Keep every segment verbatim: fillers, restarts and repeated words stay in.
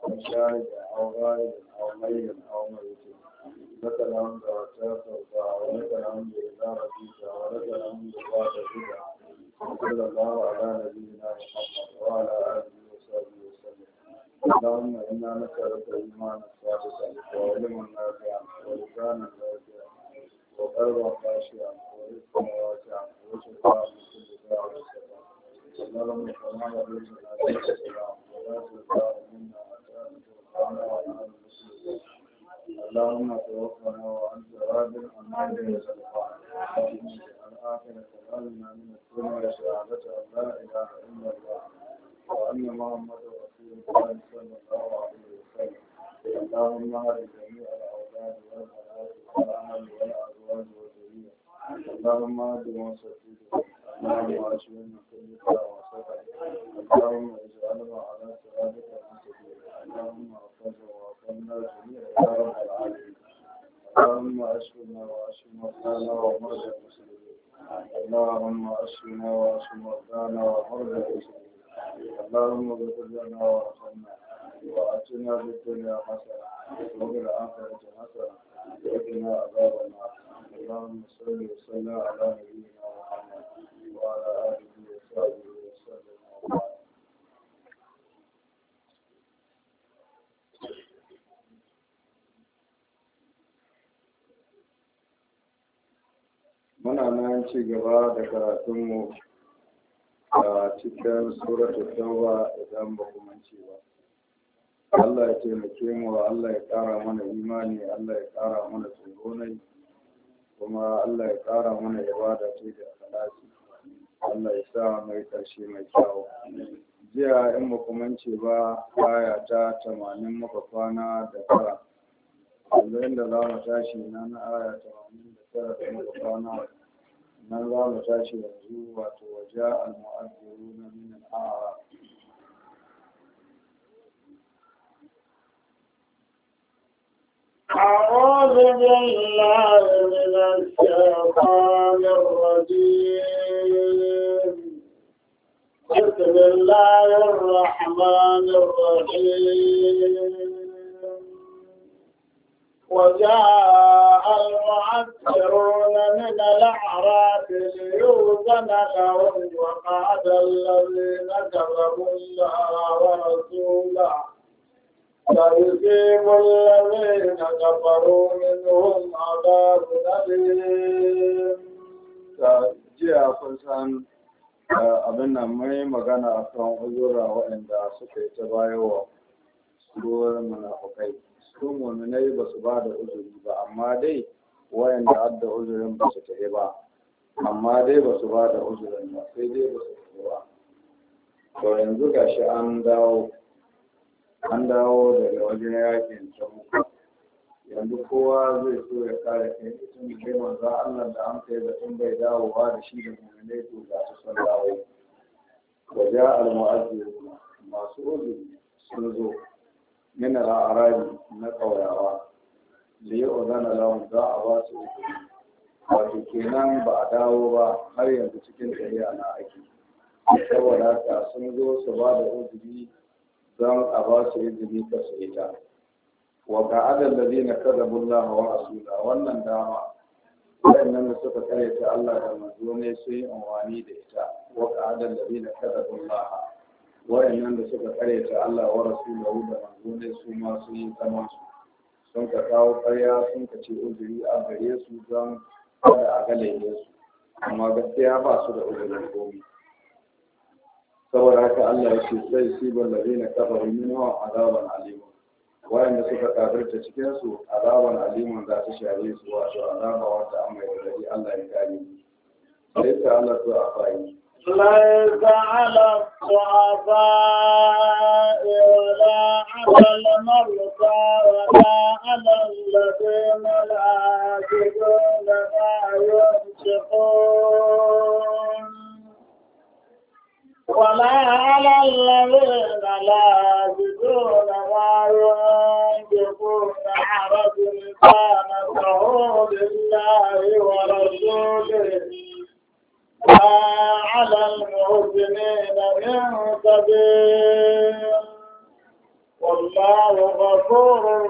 أو شاهد أو غائب أو ميت أو ميت لك الحمد حتى ترضى ولك الحمد إذا رضيت ولك الحمد بعد الرضا صلى الله على نبينا محمد وعلى آله وصحبه وسلم. اللهم إنا نسألك إيمانا صادقا وعلما نافعا ولسانا ذاكرا وقلبا خاشعا ورزقا واسعا وشفاء من كل داء وشفاء. اللهم كما نبينا عليك السلام ولا تزال منا حتى تتوفانا ونحن مسلمون. اللهم توفنا وأنت راض عنا وسلطان. الآخرة تجعلنا من الدنيا شهادة أن لا إله إلا الله وأن محمدا رسول الله صلى الله عليه وسلم. اللهم اهد جميع الأولاد والبنات والأهل والأزواج والذرية. اللهم اهد وسددهم. اللهم اشفهم من كل داء وسقم. اللهم اجعلنا على صراطك المستقيم. اللهم احفظنا واحفظنا جميعا يا رب العالمين. اللهم اشفنا واشف مرضانا ومرضى المسلمين. اللهم اشفنا واشف مرضانا ومرضى المسلمين. اللهم اغفر لنا وارحمنا واتنا في الدنيا حسنه وفي الاخره حسنه وقنا عذاب النار. اللهم صل وسلم على نبينا محمد وعلى اله وصحبه وسلم وبارك. muna nan ci gaba da karatunmu a cikin suratul tauba idan ba ku mance ba. Allah ya taimake mu, Allah ya ƙara mana imani, Allah ya ƙara mana tsoro kuma Allah ya ƙara mana ibada ce da akhlasi. Allah ya sa mai ƙarshe mai kyau. Jiya in ba ku mance ba aya ta tamanin muka kwana da tara. Yanzu inda za mu tashi na na aya tamanin da tara da muka kwana nan za mu tashi yanzu wato waje al-mu'azziruna min al-a'rab. أعوذ بالله من الشيطان الرجيم. بسم الله الرحمن الرحيم. وجاء المعذرون من الأعراب ليؤذن لهم وقعد الذين كذبوا الله ورسوله سيصيب الذين كفروا منهم عذاب أليم. jiya kun san abin nan mai magana a kan uzura waɗanda suka yi ta bayowa suwar munafukai. Su muminai ba su ba da uzuri ba, amma dai waɗanda adda uzurin ba su tafi ba, amma dai ba su ba da uzurin ba, sai dai ba su tafi ba. To yanzu gashi an dawo an dawo daga wajen yakin Tabuk. Yanzu kowa zai so ya kare kai tun da kai manzo Allah da an kai da tun bai dawowa da shi da mu'minai to ga su san dawo. Waja al-mu'azziruna masu uzuri sun zo min al-arabi na kauyawa da ya ozana lahum za a ba su uzuri. Wato kenan ba a dawo ba har yanzu cikin tafiya na ake. Saboda haka sun zo su ba da uzuri don a ba su izini ka su ita. Wa ka'adar da zai na kadabu Allah wa rasula wannan dama waɗannan da suka karyata Allah da manzo ne sun yi amfani da ita. Wa ka'adar da zai na kadabu Allah waɗannan da suka karyata Allah wa rasula da manzo ne su ma sun yi zaman su. Sun ka kawo karya sun ka ce uzuri a gare su don kada a galaye su. Amma gaskiya ba su da uzurin komi. Saboda haka Allah ya ce sai sibar da zai na kafaru minhu azaban alimun. Wayanda suka kafirta cikin su azaban alimun za ta share su wato azaba wata an mai gari Allah ya kare mu. Sai ta Allah to a fayi. ليس على الضعفاء ولا على المرضى ولا على الذين لا يجدون ما ينفقون ولا على الذين لا يجدون ما ينفقون حرج كان له لله ورسوله ما على المحسنين من سبيل والله والله غفور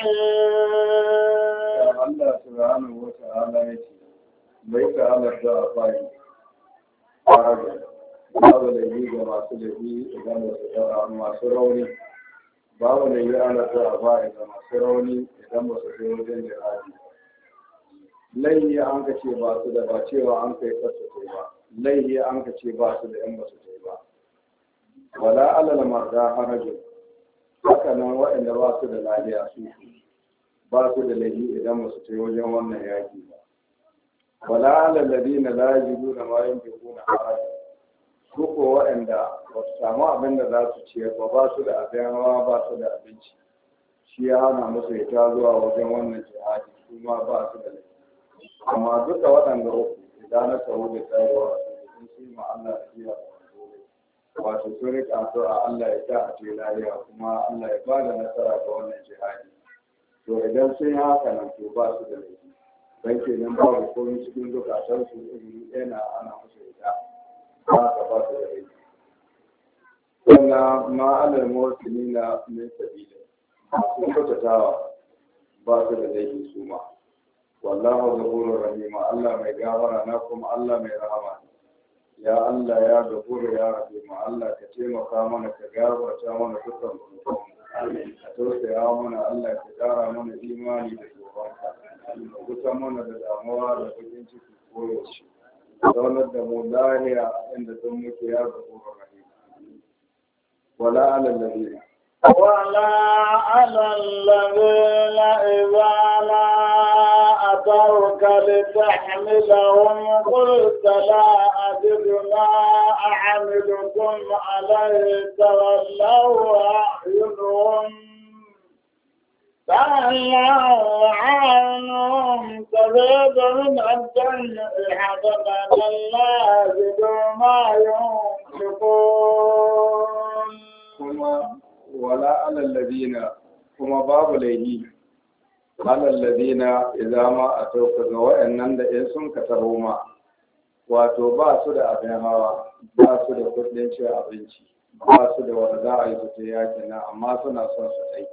رحيم. الله سبحانه وتعالى bai ta halarta a bayi faraga babu da yi ga masu da yi idan ba su ɗaura masu rauni babu da yi halarta a bayi ga masu rauni idan ba su kai wajen jihadi laihi an ka ce ba su da ba cewa an kai kasa kai ba laihi an ka ce ba su da yan ba su kai ba wala alal marda harajin haka nan waɗanda ba su da lafiya su ba su da laihi idan ba su kai wajen wannan yaki ba wala alal ladina la yajiduna ma yunfiquna haraj su ko waɗanda ba su samu abin da za su ciyar ba ba su da abin hawa ba su da abinci shi ya hana musu ita zuwa wajen wannan jihadi su ma ba su da laifi amma duka waɗanda uku idan na tawo da tsayawa sun sai ma Allah da iya wato sun rika addu'a Allah ya sa a ce lafiya kuma Allah ya ba da nasara ga wannan jihadi to idan sun yi haka nan to ba su da laifi dan kenan babu komai cikin zukatan su ilimi yana ana musu ita ba ka ba su da laifi wannan ma'alar mawakili na min sabila masu kyautatawa ba su da laifi su ma wallahu ghafurur rahim Allah mai gafara na kuma Allah mai rahama ya Allah ya ghafuru ya rahim Allah ka taimaka mana ka gafarta mana dukkan zunubanmu ka tausaya mana Allah ka kara mana imani da tsoronka ka kusan mana da damuwa da bakin ciki koyaushe zaunar da mu lahiya inda sun muke ya ghafurur rahim wala alal ladina ولا على الذين إذا ما أتوك لتحملهم قلت لا أجد ما أحملكم عليه تولوا أعينهم تولوا عنهم تفيض من الدمع حسبا لا يجدوا ما ينفقون wala alal ladina kuma babu laihi alal ladina idan ma a tauka ga wayannan da in sun ka taro ma wato ba su da abin hawa ba su da kudin cin abinci ba su da wanda za a yi su yaki na amma suna son su dai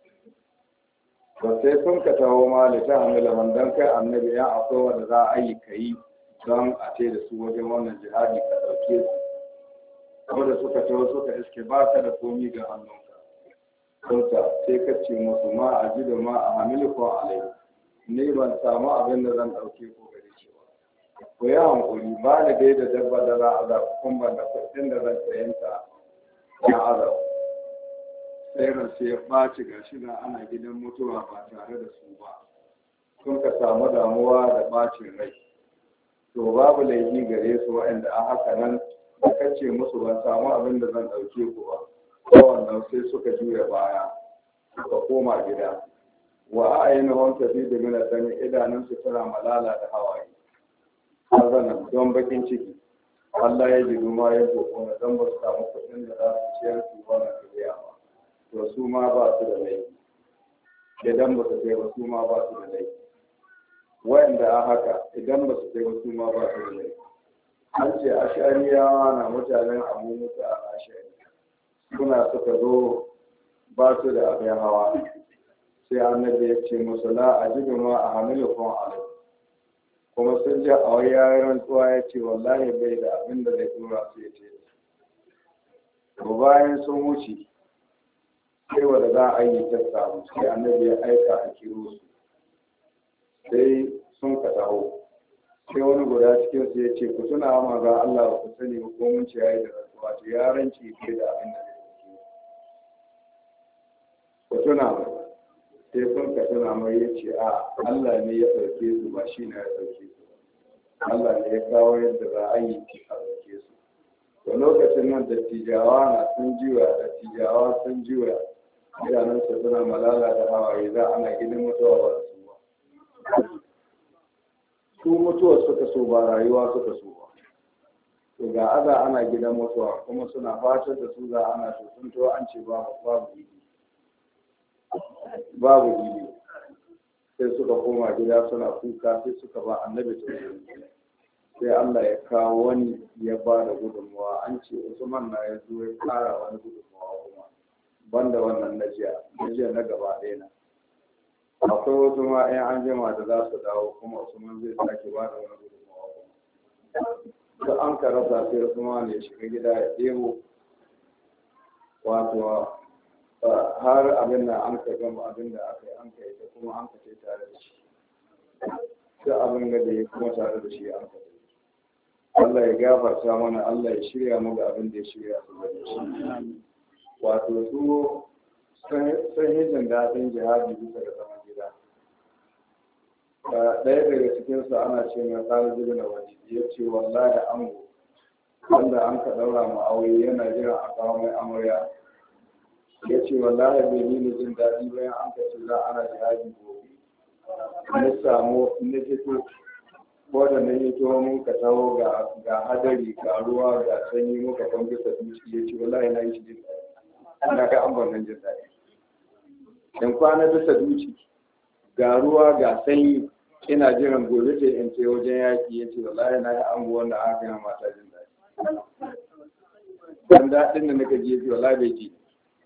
to sai sun ka taro ma da ta hamila mandan kai annabi ya akwai wanda za a yi kai don a ce da su wajen wannan jihadi ka dauke su wanda suka tawo suka iske ba ka da komi ga hannun Kauta sai ka ce musu ma a ji da ma a hamilu ko alai ni ban samu abin da zan ɗauke ko gare shi ba ku yi hankuri ba ni dai da dabba da za a zaɓi kun ban da kuɗin da zan sayanta ya azab sai ran sai ya ɓaci ga shi na ana gidan mutuwa ba tare da su ba sun ka samu damuwa da ɓacin rai to babu laifi gare su waɗanda a haka nan da kace musu ban samu abin da zan ɗauke ku ba kowannan sai suka juya baya suka koma gida wa ayyana wanta fi da mina dami idanunsu tana malala da hawaye hazanan don bakin ciki Allah ya ji duma ya zo na don ba su samu kuɗin da za su ciyar su wannan tafiya ba to su ma ba su da laifi idan ba su kai ba su ma ba su da laifi wa'anda a haka idan ba su kai ba su ma ba su da laifi an ce ashariyawa na mutanen abu mutu a ashari suna suka zo ba su da abin hawa sai annabi ya ce musu la a jibi ma a hamilu kun alai kuma sun ji a wani yayin rantsuwa ya ce wallahi bai da abin da zai tura su ya ce to bayan sun wuce sai wanda za a yi ta samu sai annabi ya aika a kiro su sai sun ka taho sai wani guda cikin su ya ce ku tuna ma ga Allah ba ku sani ba ko mun ce yayi da rantsuwa to yaranci ke da abin da ku tuna mai sai sun ka tuna mai ya ce a Allah ne ya ɗauke su ba shi na ya ɗauke su Allah ne ya kawo yadda za a yi a ɗauke su to lokacin nan dattijawa na sun jiwa dattijawa sun jiwa idanunsa suna malala da hawaye za ana gidan mutuwa ba su ba su mutuwa suka so ba rayuwa suka so ba to ga aza ana gidan mutuwa kuma suna fatar da su za ana to sun to an ce babu babu gidi babu gidi sai suka koma gida suna kuka sai suka ba annabi to sai Allah ya kawo wani ya ba da gudunmawa an ce Usman na ya zo ya kara wani gudunmawa kuma banda wannan na jiya na jiya na gaba ɗaya na akwai wasu ma ɗaya an jima da za su dawo kuma Usman zai sake ba da wani gudunmawa da an ka rasa sai Usman ya shiga gida ya ɗebo wato har abin da an ka gama abin da aka yi an ka yi ta kuma an ka ce tare da shi sai abin da ya kuma tare da shi an ka yi Allah ya gafarta mana Allah ya shirya mu ga abin da ya shirya su da shi wato su sun yi jin daɗin jihadi bisa ga zaman gida ɗaya daga cikinsu ana ce mai tsari zubi na wani ya ce wallahi ango wanda an ka ɗaura ma aure yana jiran a kawo mai amarya ya ce wallahi bai nuna jin daɗi bayan an ka ce za ana jihadi gobe na samu na fito ko da na yi to mun ka taho ga hadari ga ruwa ga sanyi muka kan bisa duci ya ce wallahi na yi shi jin daɗi na ga an ban jin daɗi in kwana bisa duci ga ruwa ga sanyi ina jiran gobe ce in ce wajen yaki ya ce wallahi na yi ango wanda aka yi mata jin daɗi dan daɗin da naka ji ya ce wallahi bai ji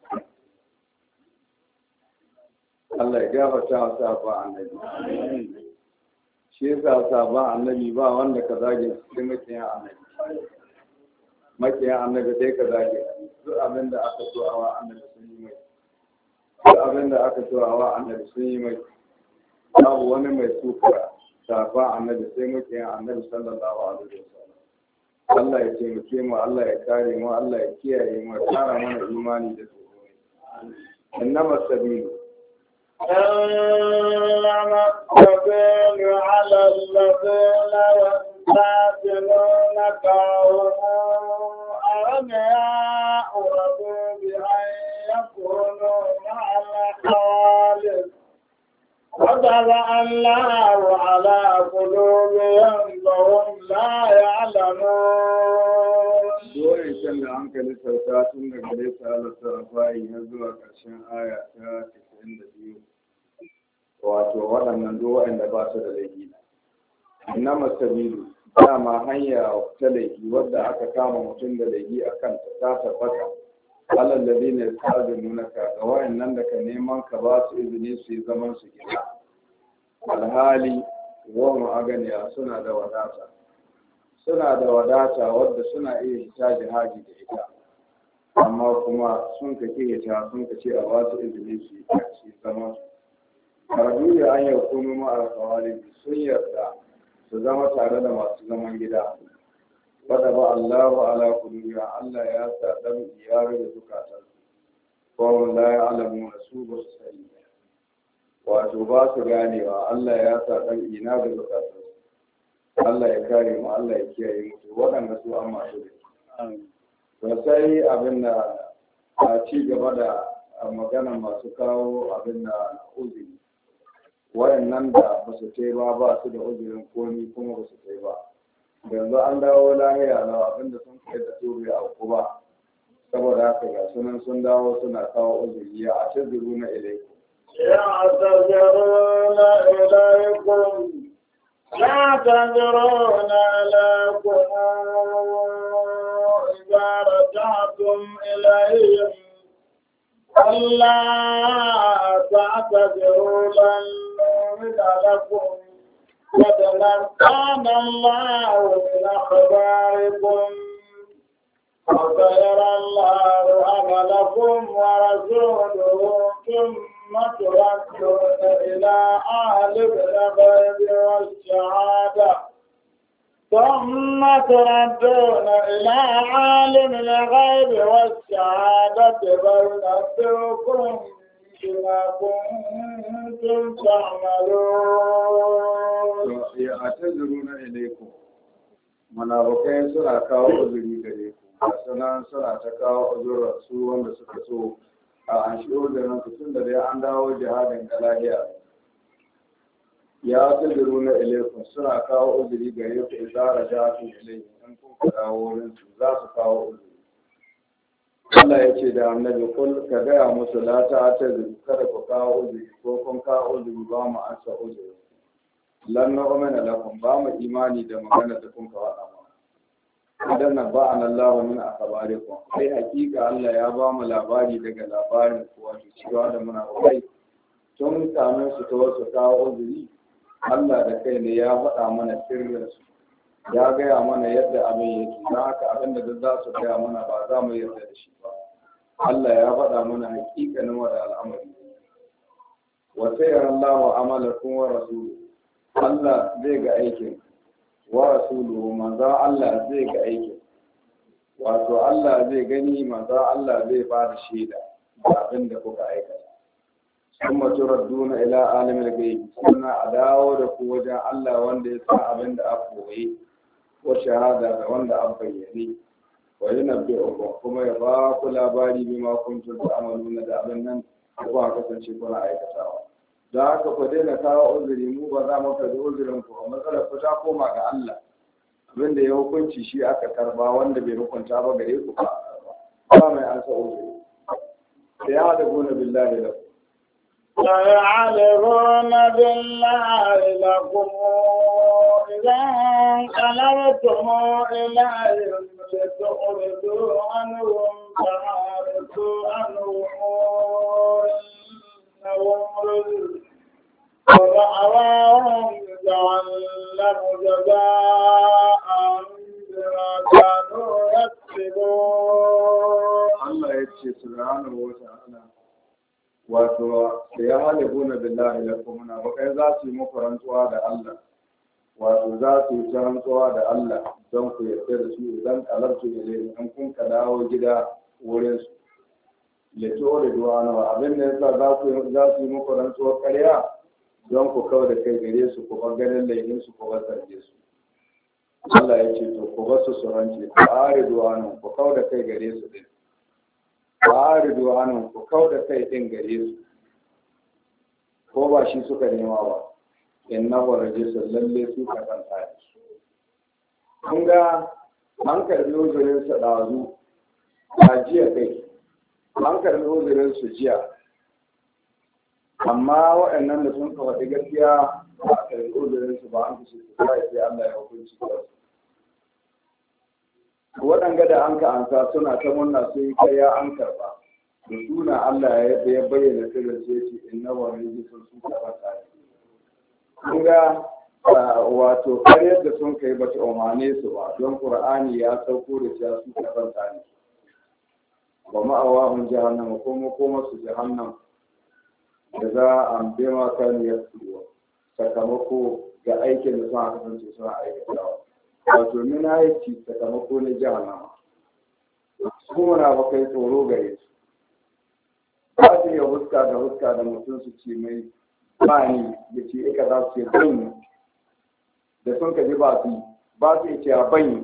Allah ya gafarta wa sahaba annabi shi yasa sahaba annabi ba wanda ka zage sai makiyan annabi makiyan annabi dai ka zage duk abin da aka so awa annabi sun yi mai duk abin da aka so awa annabi sun yi mai babu wani mai suka sahaba annabi sai makiyan annabi sallallahu alaihi wasallam Allah ya taimake mu Allah ya kare mu Allah ya kiyaye mu ya kara mana imani da tsoro innama sabilu إنما السبيل على الذين يستأذنونك وهم أغنياء رضوا بأن يكونوا مع الخوالف وطبع الله على قلوبهم فهم لا يعلمون. Doyin can da hankali sauta tun daga nesa alasar bayi har zuwa ƙarshen aya ta casa'in da biyu. Wato waɗannan duk waɗanda ba su da laifi na masabilu dama hanya ta laifi wadda aka kama mutum da laifi a kan ta tabbata alal ladina yasta'dinunaka ga wayannan da ka neman ka ba su izini su yi zaman su gida alhali wa ma'aganiya suna da wadata suna da wadata wadda suna iya hita jihadi da ita amma kuma sun ka ke hita sun ka ce a ba su izini su yi zaman su karbi da an yau kuma ma'ar kawalibi sun yarda su zama tare da masu zaman gida wadda ba Allahu ala kulubiya Allah ya sa dan iyare da zukatan ko la ya alamu su ba su sani wato ba su ganewa Allah ya sa dan ina da zukatan Allah ya kare mu Allah ya kiyaye mu waɗanda su an masu da to sai abin da a ci gaba da magana masu kawo abin da uzuri wayannan da ba su kai ba ba su da uzurin komi kuma ba su kai ba yanzu an dawo lahiya na abinda sun kai da su bai auku ba saboda haka ga sunan sun dawo suna kawo uzuri ya a taziru na ilaiku ya taziru na ilaikum ya taziru na ilaikum idza raja'tum ilayhim Allah ta'taziru lan نؤمن لكم قد نبأنا الله من أخباركم وسيرى الله عملكم ورسوله ثم تردون إلى عالم الغيب والشهادة ثم تردون إلى عالم الغيب والشهادة فينبئكم بما كنتم تعملون. يعتذرون إليكم munafukai suna kawo uzuri gare ku sannan suna ta kawo uzurar su wanda suka so a an shi uzurin su tun da dai an dawo jihadin da lahiya ya tuziru na ilaikun suna kawo uzuri gare ku idan rajatu ilaikun in kun ka dawo wurin su za su kawo uzuri Allah ya ce da annabi kul ka gaya musu la ta ta kada ku kawo uzuri ko kun kawo uzuri ba mu ansa uzuri lan nu'mina lakum ba mu imani da magana da kun ka faɗa ba idan na ba an Allah min akabarikum sai hakika Allah ya ba mu labari daga labarin ku wato cewa da muna kai tun kamin su ta wasu kawo uzuri Allah da kai ne ya faɗa mana sirrin su ya gaya mana yadda abin yake don haka abin da za su gaya mana ba za mu yarda da shi ba Allah ya faɗa mana hakikanin wada al'amari wa sayyara Allahu amalakum wa rasuluhu Allah zai ga aikin wa rasuluhu manzo Allah zai ga aikin wato Allah zai gani manzo Allah zai ba da shaida da abin da kuka aikata kuma turadduna ila alimil ghaib sunna a dawo da ku wajen Allah wanda ya san abin da aka koyi ko shahada da wanda an bayyane wa yunabbi'ukum kuma ya ba ku labari bima kuntum ta'maluna da abin nan ko aka kasance kuna aikatawa da haka ku daina kawo uzuri mu ba za mu karɓi uzurin ku matsalar ku ta koma ga Allah abinda ya hukunci shi aka karba wanda bai hukunta ba gare ku ba ba mai ansa uzuri sai ya da gona billahi da سيعلمون بالله لكم إذا انقلبتم إليهم لتعرضوا عنهم فأعرضوا عنهم إنهم رجل ومأواهم جهنم جزاء بما كانوا يكسبون. الله يجزي سبحانه وتعالى wato ya halibuna billahi lakum na bakai za su yi muku rantsuwa da Allah wato za su yi ta rantsuwa da Allah don ku yarda da su idan kalartu da lele an kun ka dawo gida wurin su leto da duwana abin da yasa za ku za su yi muku rantsuwar ƙarya don ku kawo da kai gare su ku bar ganin laifin su ku bar zarge su Allah ya ce to ku bar su su rance ku are duwana ku kawo da kai gare su din ba'aridu anhum ku kauda kai din gare su ko ba shi suka nema ba innahu rajulun lalle su ka kanta kun ga an karbi uzurin sa dazu a jiya kai an karbi uzurin su jiya amma waɗannan da sun kawo gaskiya ba a karbi uzurin su ba an kashe su sai Allah ya hukunci su waɗanga da an ka ansa suna ta murna sun yi karya an karba da suna Allah ya bayyana sirrin sai ce inna wa rijsun su karba tare kun ga wato karyar da sun kai bata umane su ba don Qur'ani ya sauko da cewa su karba tare wa ma'awahum jahannam kuma kuma su jahannam da za a bima kan yasu sakamako ga aikin da suna kasance suna aikatawa wato nuna yake sakamako na jahannama su muna bakai tsoro gare su ba su iya huska da huska da mutum su ce mai ba ni da ce ika za su ce banyi da sun kaji ba su yi ba su iya cewa banyi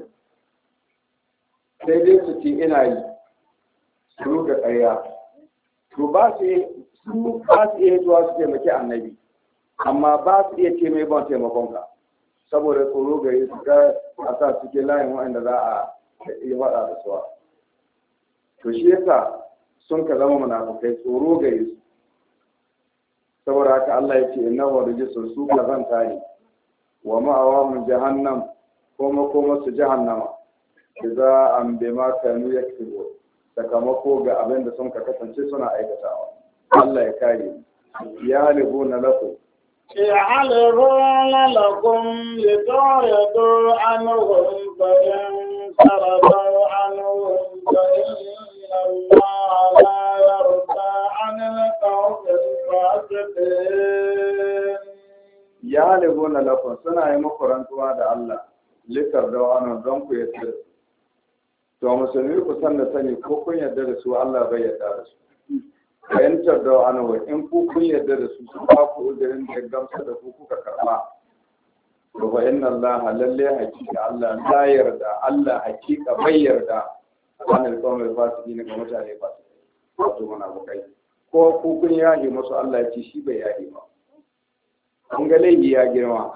sai dai su ce ina yi su ruga ƙarya to ba su iya zuwa su taimaki annabi amma ba su iya ce mai ban taimakon ka saboda tsoro gare su ga a sa suke layin waɗanda za a yi faɗa da suwa to shi yasa sun ka zama munafukai tsoro gare su saboda haka Allah ya ce inna wa rijsun su kazanta ne wa ma'awa mun jahannam kuma kuma su jahannama idza an bima kanu yaktubu sakamako ga abin da sun ka kasance suna aikatawa Allah ya kare ya halibuna lakum يعرضون لكم لتعرضوا عنهم فإن ترضوا عنهم فإن الله لا يرضى عن القوم الفاسقين. يعرضون لكم سنة مقرنتوا على الله لترضوا عنهم don ku yarda to musulmi ku san da sani ko kun yarda da su Allah bai yarda da su fahimtar da anawa in ku kun yarda da su su ba ku uzurin da gamsa da ku kuka karba to fa inna Allah lalle hakika Allah la yarda Allah hakika bai yarda wannan kawai fasiki ne ga mutane fasiki wato mana bukai ko ku kun yahi musu Allah ya ce shi bai yahi ba kun ga laifi ya girma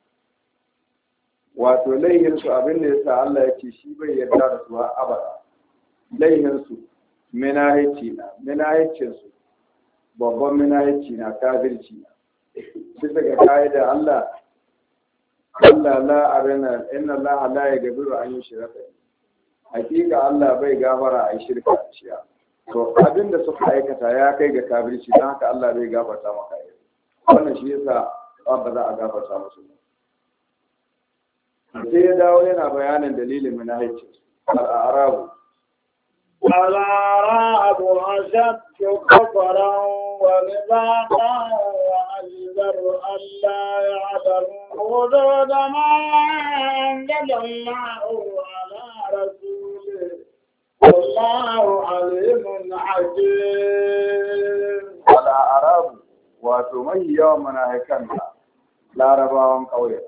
wato laihin su abin da yasa Allah ya ce shi bai yarda da su abada laihin su minahici na minahicinsu babban minahici na kafirci na bisa ga ka'ida Allah Allah la arena inna Allah la yaghfiru an yushraka hakika Allah bai gafara a yi shirka da shi to abin da suka aikata ya kai ga kafirci don haka Allah bai gafarta maka yi wannan shi yasa ba za a gafarta musu sai ya dawo yana bayanin dalilin munafici al-arabu الأعراب أشد كفرا ونفاقا وأجدر ألا يعلموا حدود ما أنزل الله على رسوله والله عليم حكيم. الأعراب وتمي يوم مناهكا لا رباهم قوية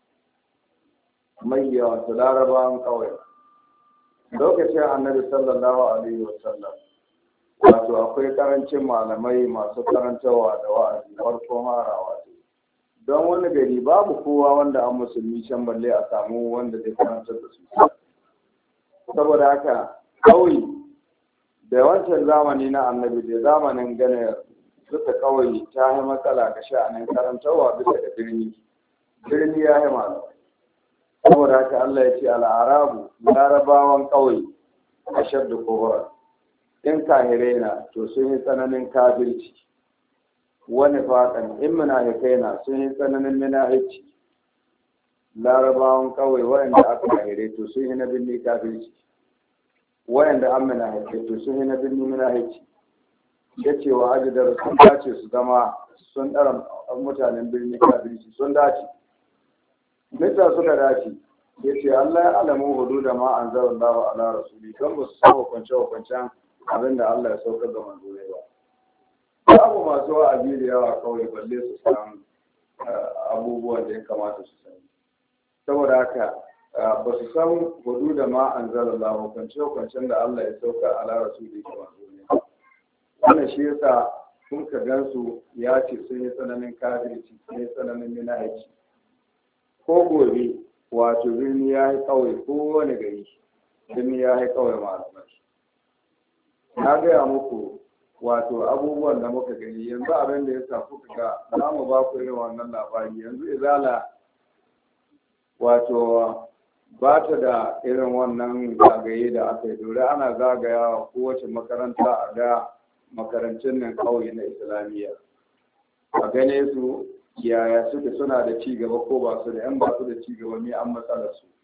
مي يوم لا رباهم قوية lokacin annabi sallallahu alaihi wasallam wato akwai karancin malamai masu karantawa da wa'azi farko marawa don wani gari babu kowa wanda an musulmi can balle a samu wanda zai karantar da su saboda haka kawai da wancan zamani na annabi da zamanin gane duka kawai ta yi matsala ga sha'anin karantawa bisa da birni birni ya yi malamai saboda haka Allah ya ce al'arabu larabawan ƙauye a shadda kowar in kahirai na to sun yi tsananin kafirci wani faɗan in munafikai na sun yi tsananin munafici larabawan ƙauye wayanda aka kahirai to sun yi na birni kafirci wayanda an munafikai to sun yi na birni munafici ya ce wa ajidar sun dace su zama sun ɗara mutanen birni kafirci sun dace nita suka dace ya ce Allah ya alamu hudu da ma an zara Allah ala rasuli don ba su san hukunce-hukuncen abin da Allah ya saukar da manzo ne ba. Babu masu wa'azi da yawa kawai balle su san abubuwan da ya kamata su sani. Saboda haka ba su san hudu da ma an zara Allah hukunce-hukuncen da Allah ya saukar ala rasuli da manzo ne ba. Wannan shi yasa kun ka gansu ya ce sun yi tsananin kafirci sun yi tsananin minahici. Ko gobe wato birni ya yi kawai ko wani gari birni ya yi kawai malamai na gaya muku wato abubuwan da muka gani yanzu abin da ya sa kuka ga za mu ba ku irin wannan labari yanzu izala wato ba ta da irin wannan zagaye da aka yi dole ana zagayawa kowace makaranta a ga makarantun nan kawai na islamiyya a gane su yaya suke suna da ci gaba ko ba su da yan ba su da ci gaba ne an matsalar su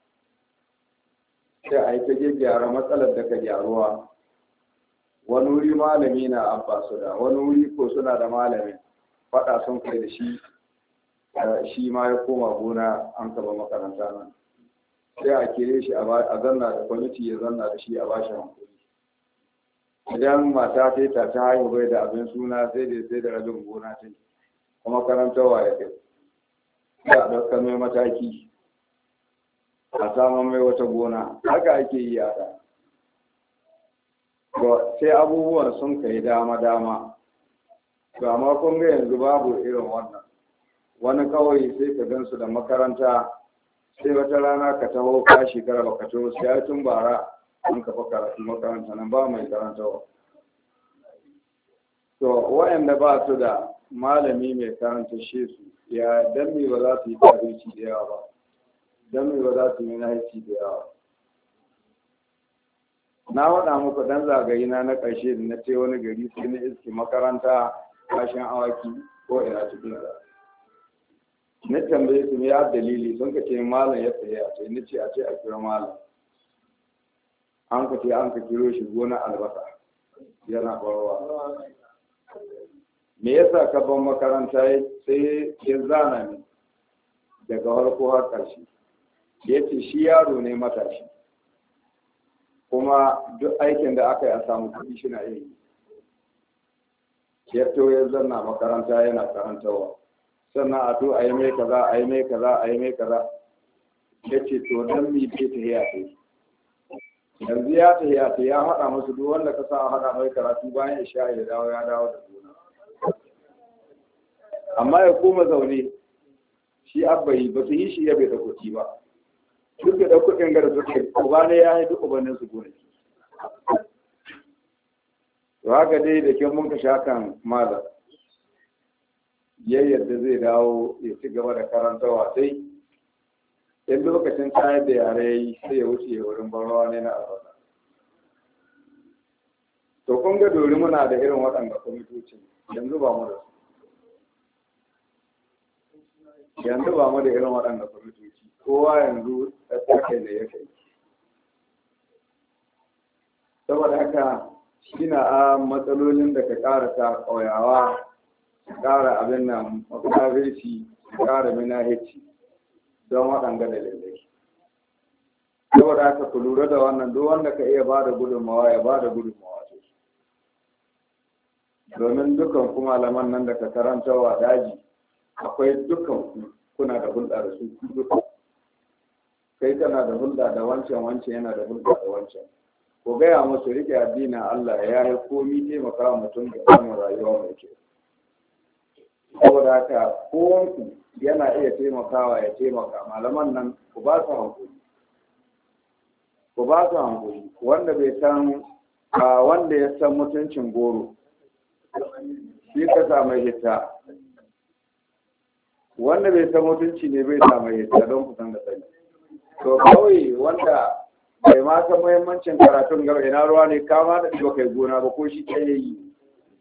sai a yi ta gyara matsalar da ka gyaruwa wani wuri malami na abba su da wani wuri ko suna da malamin faɗa sun kai da shi shi ma ya koma gona an kaba makaranta nan sai a kere shi a zanna da kwamiti ya zanna da shi a bashi hankali idan mata ta ta ta haihu bai da abin suna sai da sai da rabin gona ta kuma karantarwa ya kai sai a ɗaukar mai mataki a samun mai wata gona haka ake yi a da sai abubuwan sun kai dama-dama to amma kun ga yanzu babu irin wannan wani kawai sai ka gansu da makaranta sai wata rana ka taho ka shekara baka taho sai ya tun bara an kafa karatu makaranta nan ba mai karantawa to waɗanda ba su da malami mai karanta shi su ya dan me ba za su yi kafirci da yawa ba dan me ba za su yi nahici da yawa na waɗa muku dan zagayi na na ƙarshe da na ce wani gari sai na iske makaranta kashin awaki ko ina cikin sa na tambaye su me ya dalili sun ka ce malam ya tsaye a ce ni ce a ce a kira malam an ka ce an ka kiro shi gona albasa yana barwa me yasa ka ban makaranta sai ya zana ne daga farko har ƙarshe ya ce shi yaro ne matashi kuma duk aikin da aka yi a samu kuɗi shi na yi ya to ya zanna makaranta yana karantarwa sannan a to a yi mai kaza a yi mai kaza a yi mai kaza ya ce to don mi bai ta hiya ta yanzu ya ta hiya ta ya haɗa musu duk wanda ka sa a haɗa mai karatu bayan ya sha ya dawo ya dawo da gona amma ya koma zaune shi abbayi ba su yi shi ya bai da kuɗi ba duk da kuɗin gara suke uba ne ya yi duk ubannin su gonaki to haka dai da kyan mun ka sha kan malam ya yadda zai dawo ya ci gaba da karantawa sai in lokacin tayar da yare ya yi sai ya wuce wurin barrawa ne na albasa. To kun ga dori muna da irin waɗanda kwamitocin yanzu ba mu da su. Yanzu ba mu da irin waɗanda kwamitoci, kowa yanzu tsakai ne ya kai. Saboda haka shi na a matsalolin da ka ƙara ta ƙauyawa, ka ƙara abin nan makabirci, ka ƙara minahici don waɗanda da lallai. Saboda haka ku lura da wannan duk wanda ka iya ba da gudunmawa ya ba da gudunmawa. Domin dukan kuma malaman nan da ka karanta wa daji akwai dukan kuna da hulɗa da su duka. Kai kana da hulɗa da wancan wancan yana da hulɗa da wancan. Ko gaya musu rike addinin Allah ya yi komi taimaka wa mutum da samun rayuwa mai kyau. Saboda haka kowanku yana iya taimakawa ya taimaka malaman nan ku ba su hankali. Ku ba su hankali wanda bai san wanda ya san mutuncin goro shi ka sa mai hita, wanda bai san mutunci ne bai sa mai hita don kusan da sani. To kawai wanda bai ma san muhimmancin karatun gaba ina ruwa ne kama da ba kai gona ba ko shi ɗaya yi.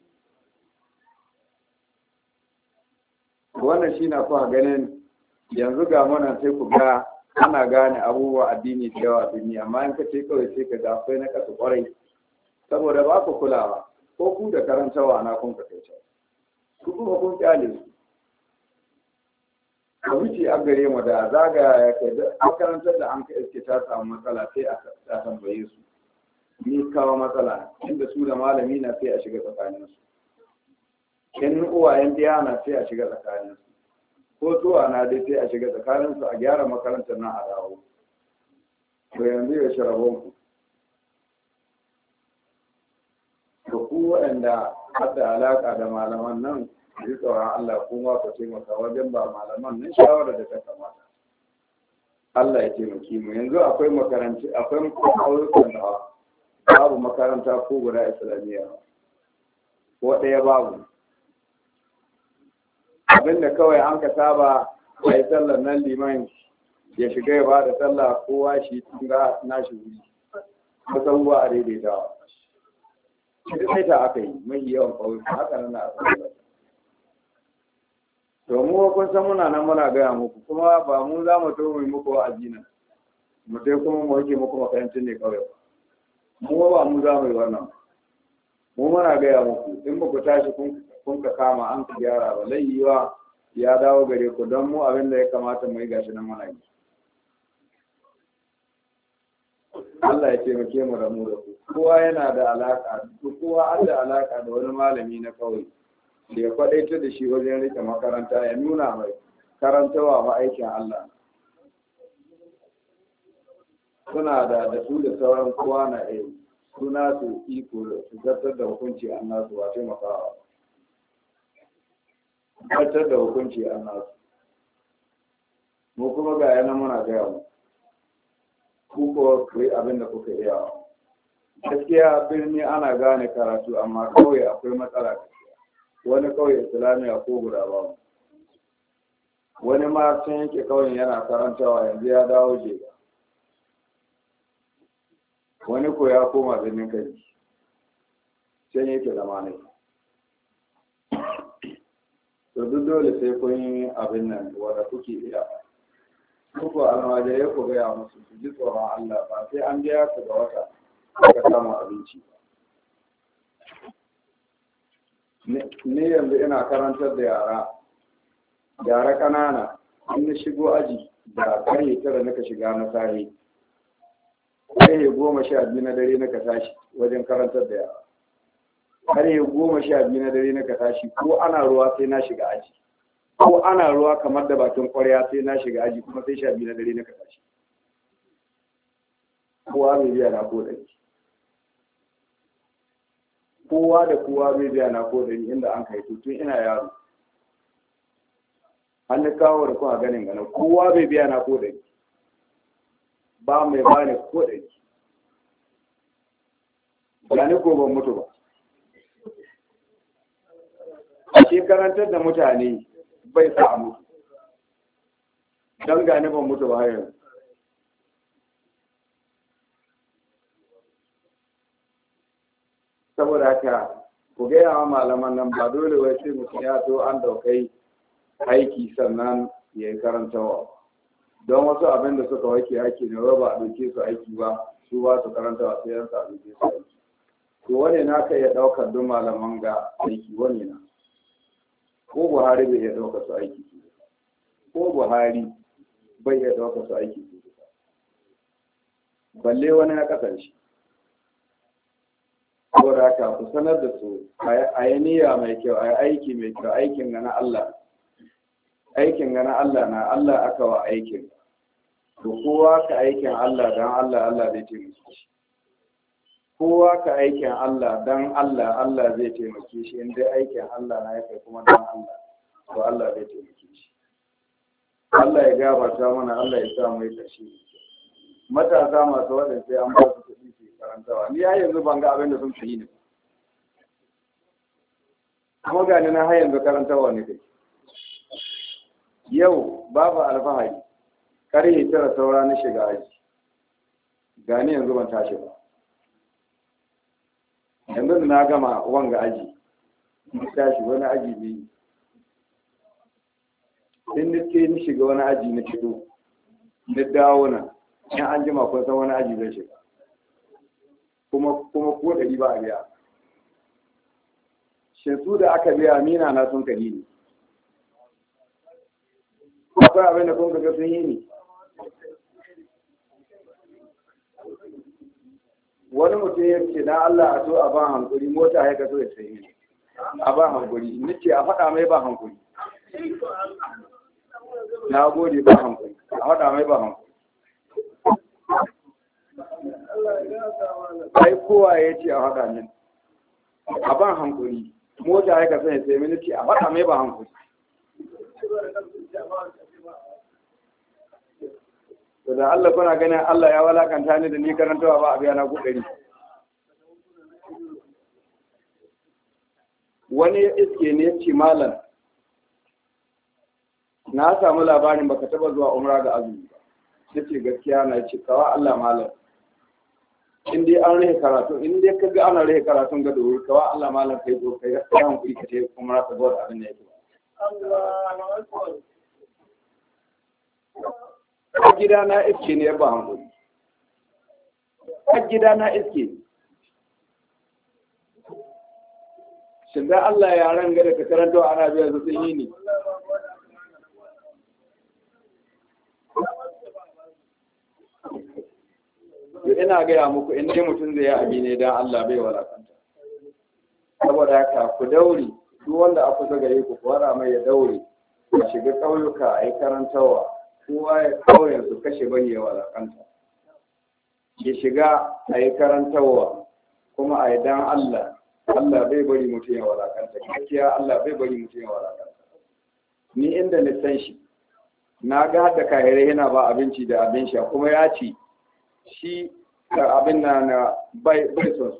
Wannan shi na kuma ganin yanzu ga mana sai ku ga ana gane abubuwa addini da yawa duniya, amma in ka ce kawai sai ka ga akwai na kasa kwarai saboda ba ku kulawa. Ko ku da karantawa na kun ka kai ku kuma kun kyale su a wuce a gare mu da zagaya ya kai da makarantar da an ka iske ta samu matsala sai a tambaye su ni kawo matsala inda su da malami na sai a shiga tsakanin su in uwayen ɗaya na sai a shiga tsakanin su ko zuwa na dai sai a shiga tsakanin su a gyara makarantar nan a dawo to yanzu ya sharabon ku da ku waɗanda haɗa alaƙa da malaman nan ji tsoron Allah kuma ku taimaka wajen ba malaman nan shawarar da ta kamata. Allah ya taimaki mu yanzu akwai makaranci akwai ƙauyukan da babu makaranta ko guda islamiyya ko ɗaya babu. Abinda kawai an ka saba a yi sallar nan liman ya shiga ya ba da sallah kowa shi tunga nashi wuri kusan ba a daidaitawa. Shi sai ta aka yi mai yawan kawai haka nan a sallar. To mu kun san muna nan muna gaya muku kuma ba mu za mu to mu muku wa'azi nan mu dai kuma mu yake muku makarantar ne kawai mu ba mu za mu yi wannan mu muna gaya muku in muku tashi kun kun ka kama an ka gyara ba laiyiwa ya dawo gare ku don mu abin da ya kamata mu yi gashi nan muna yi. Allah ya taimake mu da mu da ku kowa yana da alaka kowa an da alaka da wani malami na kawai da ya kwadaita da shi wajen rike makaranta ya nuna mai karantawa ba aikin Allah suna da da su da sauran kowa na ɗaya suna su iko su zartar da hukunci an nasu ba taimakawa zartar da hukunci an nasu mu kuma ga yana muna gaya mu ku ko ku yi abin da kuka iya gaskiya birni ana gane karatu amma kawai akwai matsala wani kawai islamiyya ko guda ba wani ma sun yake kawai yana karantawa yanzu ya dawo jega wani ko ya koma birnin kai can yake zama ne to duk dole sai kun yi abin nan wanda kuke iya kuku almajirai ku gaya musu su ji tsoron Allah ba sai an biya su ga wata ka samu abinci ni yanzu ina karantar da yara yara ƙanana in na shigo aji da karye tara naka shiga na sahi karye goma sha biyu na dare naka tashi wajen karantar da yara karye goma sha biyu na dare naka tashi ko ana ruwa sai na shiga aji ko ana ruwa kamar da bakin ƙwarya sai na shiga aji kuma sai sha biyu na dare naka tashi kowa mai biya na ko ɗari kowa da kowa bai biya na ko ɗari inda an kai tun ina yaro an ni kawo da kuma ganin ganin kowa bai biya na ko ɗari ba mai ba ne ko ɗari ba ni ko ban mutu ba a karantar da mutane bai sa a mutu don gane ban mutu ba yanzu. Saboda haka ku gaya wa malaman nan ba dole wai sai mutum ya to an daukai aiki sannan ya yi karantawa, don wasu abin da suka wake aiki ne ba a ɗauke su aiki ba, su ba su karantawa sai yan sa ɗauke su aiki. To wani na ka iya ɗaukar duk malaman ga aiki, wani na ko Buhari bai iya ɗaukar su aiki ko Buhari bai iya ɗaukar su aiki balle wani na ƙasar shi. Saboda haka ku sanar da su a yi niyya mai kyau, a yi aiki mai kyau, aikin ga na Allah aikin ga na Allah na Allah aka wa aikin. To kowa ka aikin Allah don Allah, Allah zai taimake shi. Kowa ka aikin Allah don Allah, Allah zai taimake shi. In dai aikin Allah na ya kai kuma don Allah, to Allah zai taimake shi. Allah ya gabata mana, Allah ya sa mai kashi. Matasa masu waɗanda sai an ba su kuɗi su karantawa. Ni ya yanzu ban ga abin da sun fi ne. Kuma gani na har yanzu karantawa ne kai. Yau babu alfahari, ƙarfe tara saura na shiga aji. Gani yanzu ban tashi ba. Yanzu da na gama wanga aji, na tashi wani aji ne. In da ke ni shiga wani aji na fito, na dawo nan. In an jima kun san wani aji zai shiga kuma kuma ko ɗari ba a biya. Shin su da aka biya mina na sun kari ne? Akwai abin da kun ga sun yi ne? Wani mutum ya ce na Allah a so a ba hankuri, mota ya kaso ya sayi ne a ba hankuri, ni ce a faɗa mai ba hankuri. Na gode ba hankuri, a faɗa mai ba hankuri. Ai kowa ya ce a haɗa min a ban hankuri, mota ya kasa ya sai miniti a haɗa mai ba hankuri. Da Allah kuna ganin Allah ya walakanta ni da ni karantawa ba a biya na kuɗari. Wani ya iske ne ya ce malam na samu labarin baka taba zuwa umra ga azumi ba. Ya ce gaskiya na ce kawa Allah malam in dai an rage karatu, in dai kaga ana rage karatun ga dole kawa Allah malam kai zo kai ga hankuri ka ce umra ka gwada abin da yake. A gida na iske ne ba hankuri. A gida na iske. Shin da Allah ya ranga da ka karanta ana biya su sun yi ne. Ina gaya muku in dai mutum zai yi abi ne don Allah bai walakanta. Saboda haka ku daure, duk wanda aka zaga yi ku fara mai ya daure, ya shiga ƙauyuka a yi karantawa, kowa ya ƙauyen su kashe bane ya walakanta. Ya shiga a yi karantawa kuma a yi don Allah, Allah bai bari mutum ya walakanta. Gaskiya Allah bai bari mutum ya walakanta. Ni inda na san shi, na ga hada kahirai yana ba abinci da abin sha kuma ya ce shi abin na na bai son su.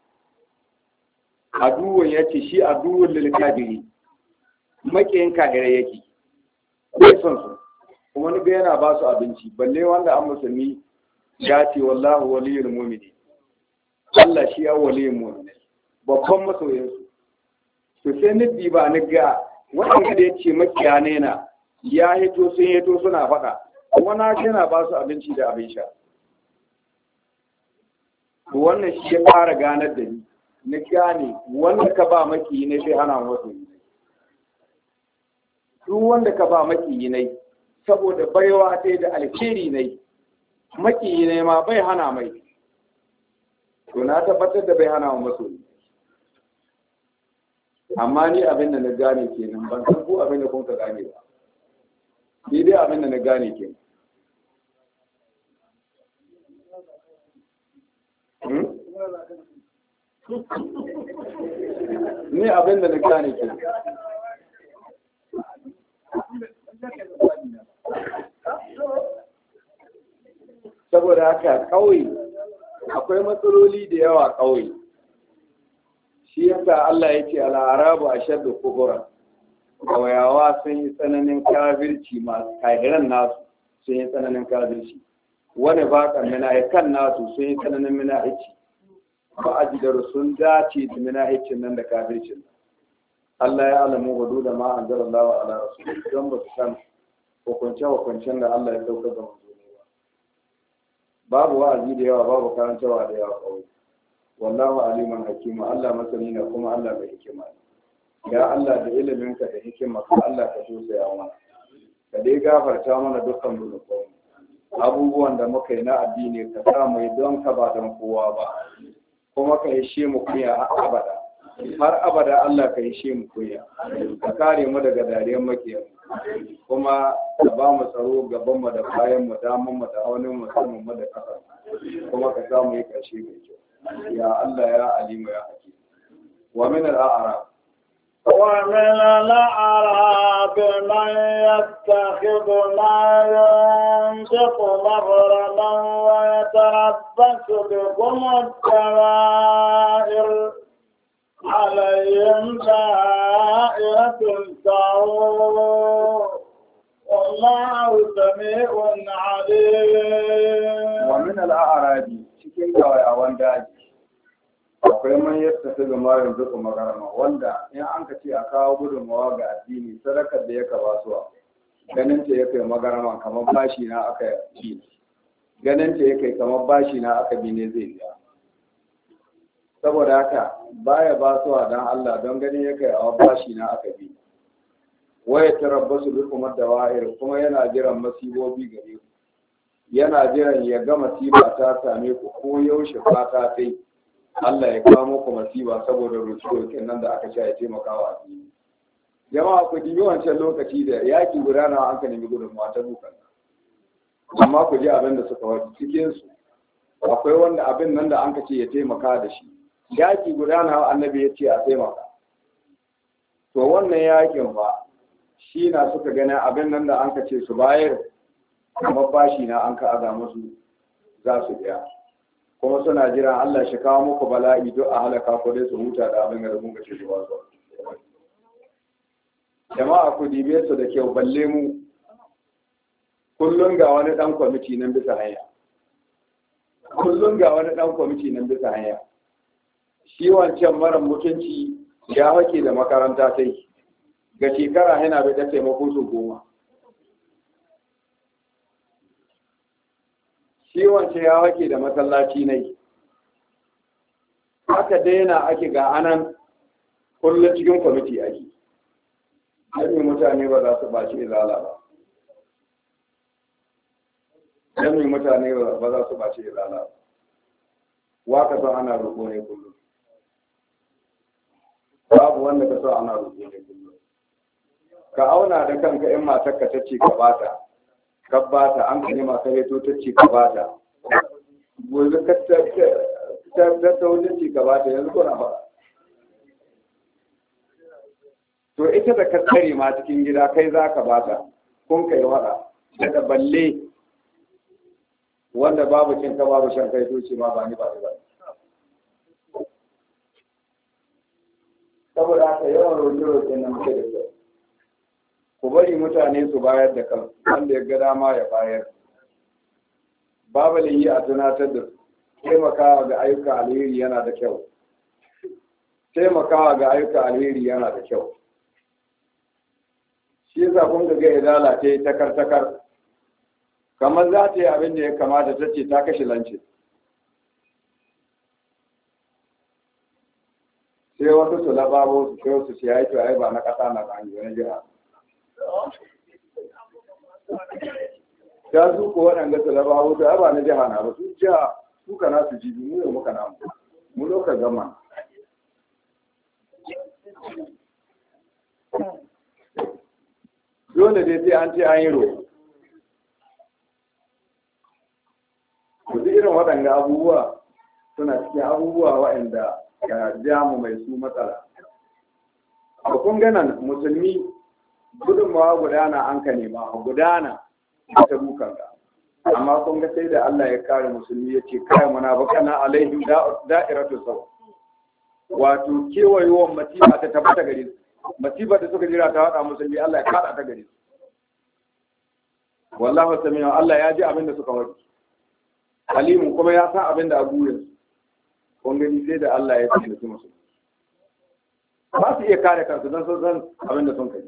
Aduwan ya ce shi aduwan lalkadiri makiyin kahirai yake bai son su kuma ni ga yana ba su abinci, balle wanda an musulmi ya ce wallahu waliyul mu'mini, Allah shi ya waliyul mu'mini babban masoyinsu. To sai ni ba ni ga wanda da ya ce makiya ne na ya hito sun hito suna faɗa kuma na yana ba su abinci da abin sha. Wannan shi ya fara ganar da ni na gane wanda ka ba makiyi ne sai hana wasu yi. Duk wanda ka ba makiyi ne saboda baiwa ta da alheri ne makiyi ne ma bai hana mai, to na tabbatar da bai hana wa masoyi. Amma ni abin da na gane kenan, ban san ko abin da kun ka gane ba. Ni dai abin da na gane kenan. Hmm? Ni abin da na gane kenan. Saboda haka ƙauye akwai matsaloli da yawa ƙauye. Shi yasa Allah ya ce al'arabu a shaddu kubura, ƙauyawa sun yi tsananin kafirci masu kahiran nasu sun yi tsananin kafirci wani bakan minahikan nasu sun yi tsananin minahici ba a jidar sun dace da minahicin nan da kafircin Allah ya alamu hudu da ma an zara lawa ala rasul don ba su san hukunce hukuncen da Allah ya sauka ga manzo ne ba babu wa'azi da yawa babu karantawa da yawa kawai wallahu aliman hakima Allah masani na kuma Allah mai hikima ya Allah da iliminka da hikima ka Allah ka tausaya mana ka dai gafarta mana dukkan zunubanmu abubuwan da muka yi na addini ka sa mu don ka ba don kowa ba kuma ka yi shi mu kuya har abada har abada Allah ka yi shi mu kuya ka kare mu daga dariyar makiyan kuma ka ba mu tsaro gaban mu da bayan mu daman mu da haunin mu samun mu da kasa kuma ka sa mu yi karshe mai kyau ya Allah ya alimu ya hakim wa min al-a'rab ومن الأعراب من يتخذ ما ينفق مغرما ويتربص بكم الدوائر عليهم دائرة السوء والله سميع عليم. ومن الأعراب cikin gawayawan daji akwai man yadda ta zama yanzu kuma garama wanda in an ka ce a kawo gudunmawa ga addini sadakar da ya kaba suwa ganin ta ya kai magarama kamar bashi na aka bi ganin ta ya kai kamar bashi na aka bi ne zai biya saboda haka baya ba suwa don Allah don ganin ya kai a bashi na aka bi waya tarabbasu bi kuma da wa'ir kuma yana jiran masibobi gare ku yana jiran ya ga masiba ta same ku ko yaushe fata sai Allah ya kawo muku masiba saboda rubutu nan da aka ce ya taimaka wa addini jama'a ku ji wancan lokaci da yaki gudana an ka nemi gudunmawa ta dukan amma ku ji abin da suka wadi cikin su akwai wanda abin nan da an ka ce ya taimaka da shi yaki gudana annabi ya ce a taimaka to wannan yakin fa shi na suka gani abin nan da an ka ce su bayar kamar bashi na an ka aza musu za su biya kuma suna jiran Allah shi kawo muku bala'i duk a halaka ko dai su huta da abin da mun kace su ba su jama'a ku dibe su da kyau balle mu kullun ga wani dan kwamiti nan bisa hanya kullun ga wani dan kwamiti nan bisa hanya shi wancan mara mutunci ya hake da makaranta sai ga shekara yana bai da taimako su goma shi wance ya wake da masallaci ne aka daina ake ga anan kullum cikin kwamiti ake jami mutane ba za su baci izala ba jami mutane ba za su baci izala ba waka son ana roƙo ne kullum babu wanda ka son ana roƙo ne kullum ka auna da kanka in matarka ta ce ka bata kabbata an kane masu reto ta ce ka bata gobe ka ta ta wajen ce ka bata yanzu kuna ba to ita da ka tsare ma cikin gida kai za ka bata kun kai wada daga balle wanda babu cin ka babu shan kai to ce ma ba ni ba ni ba saboda haka yawan roƙe-roƙe nan muke da kyau ku bari mutane su bayar da kansu wanda ya ga dama ya bayar babu yi a tunatar da su taimakawa ga ayyuka alheri yana da kyau taimakawa ga ayyuka alheri yana da kyau shi yasa kun ga idala ta yi takar takar kamar za ta yi abin da ya kamata ta ce ta kashe lance sai wasu su lababo su kai su ce ai to ai ba na kasa na kan yi wani jira ya su ko waɗanda talabawa da ba na jiha na ba su jiha su kana su jibi mu yau muka namu mu lokar gama dole dai sai an ce an yi roƙo ku ji irin waɗanda abubuwa suna cikin abubuwa waɗanda ga jamu mai su matsala a kun ganan musulmi gudunmawa gudana an ka nema a gudana ta bukanka amma kun ga sai da Allah ya kare musulmi ya ce kare munafaqana alaihim da'iratu saw wato kewayewar masifa ta tabbata gare su masifa da suka jira ta hada musulmi Allah ya kada ta gare su wallahu samiu Allah ya ji abin da suka wadi alimun kuma ya san abin da aburin kun gani sai da Allah ya taimaki musu ba su iya kare kansu don sun san abin da sun kai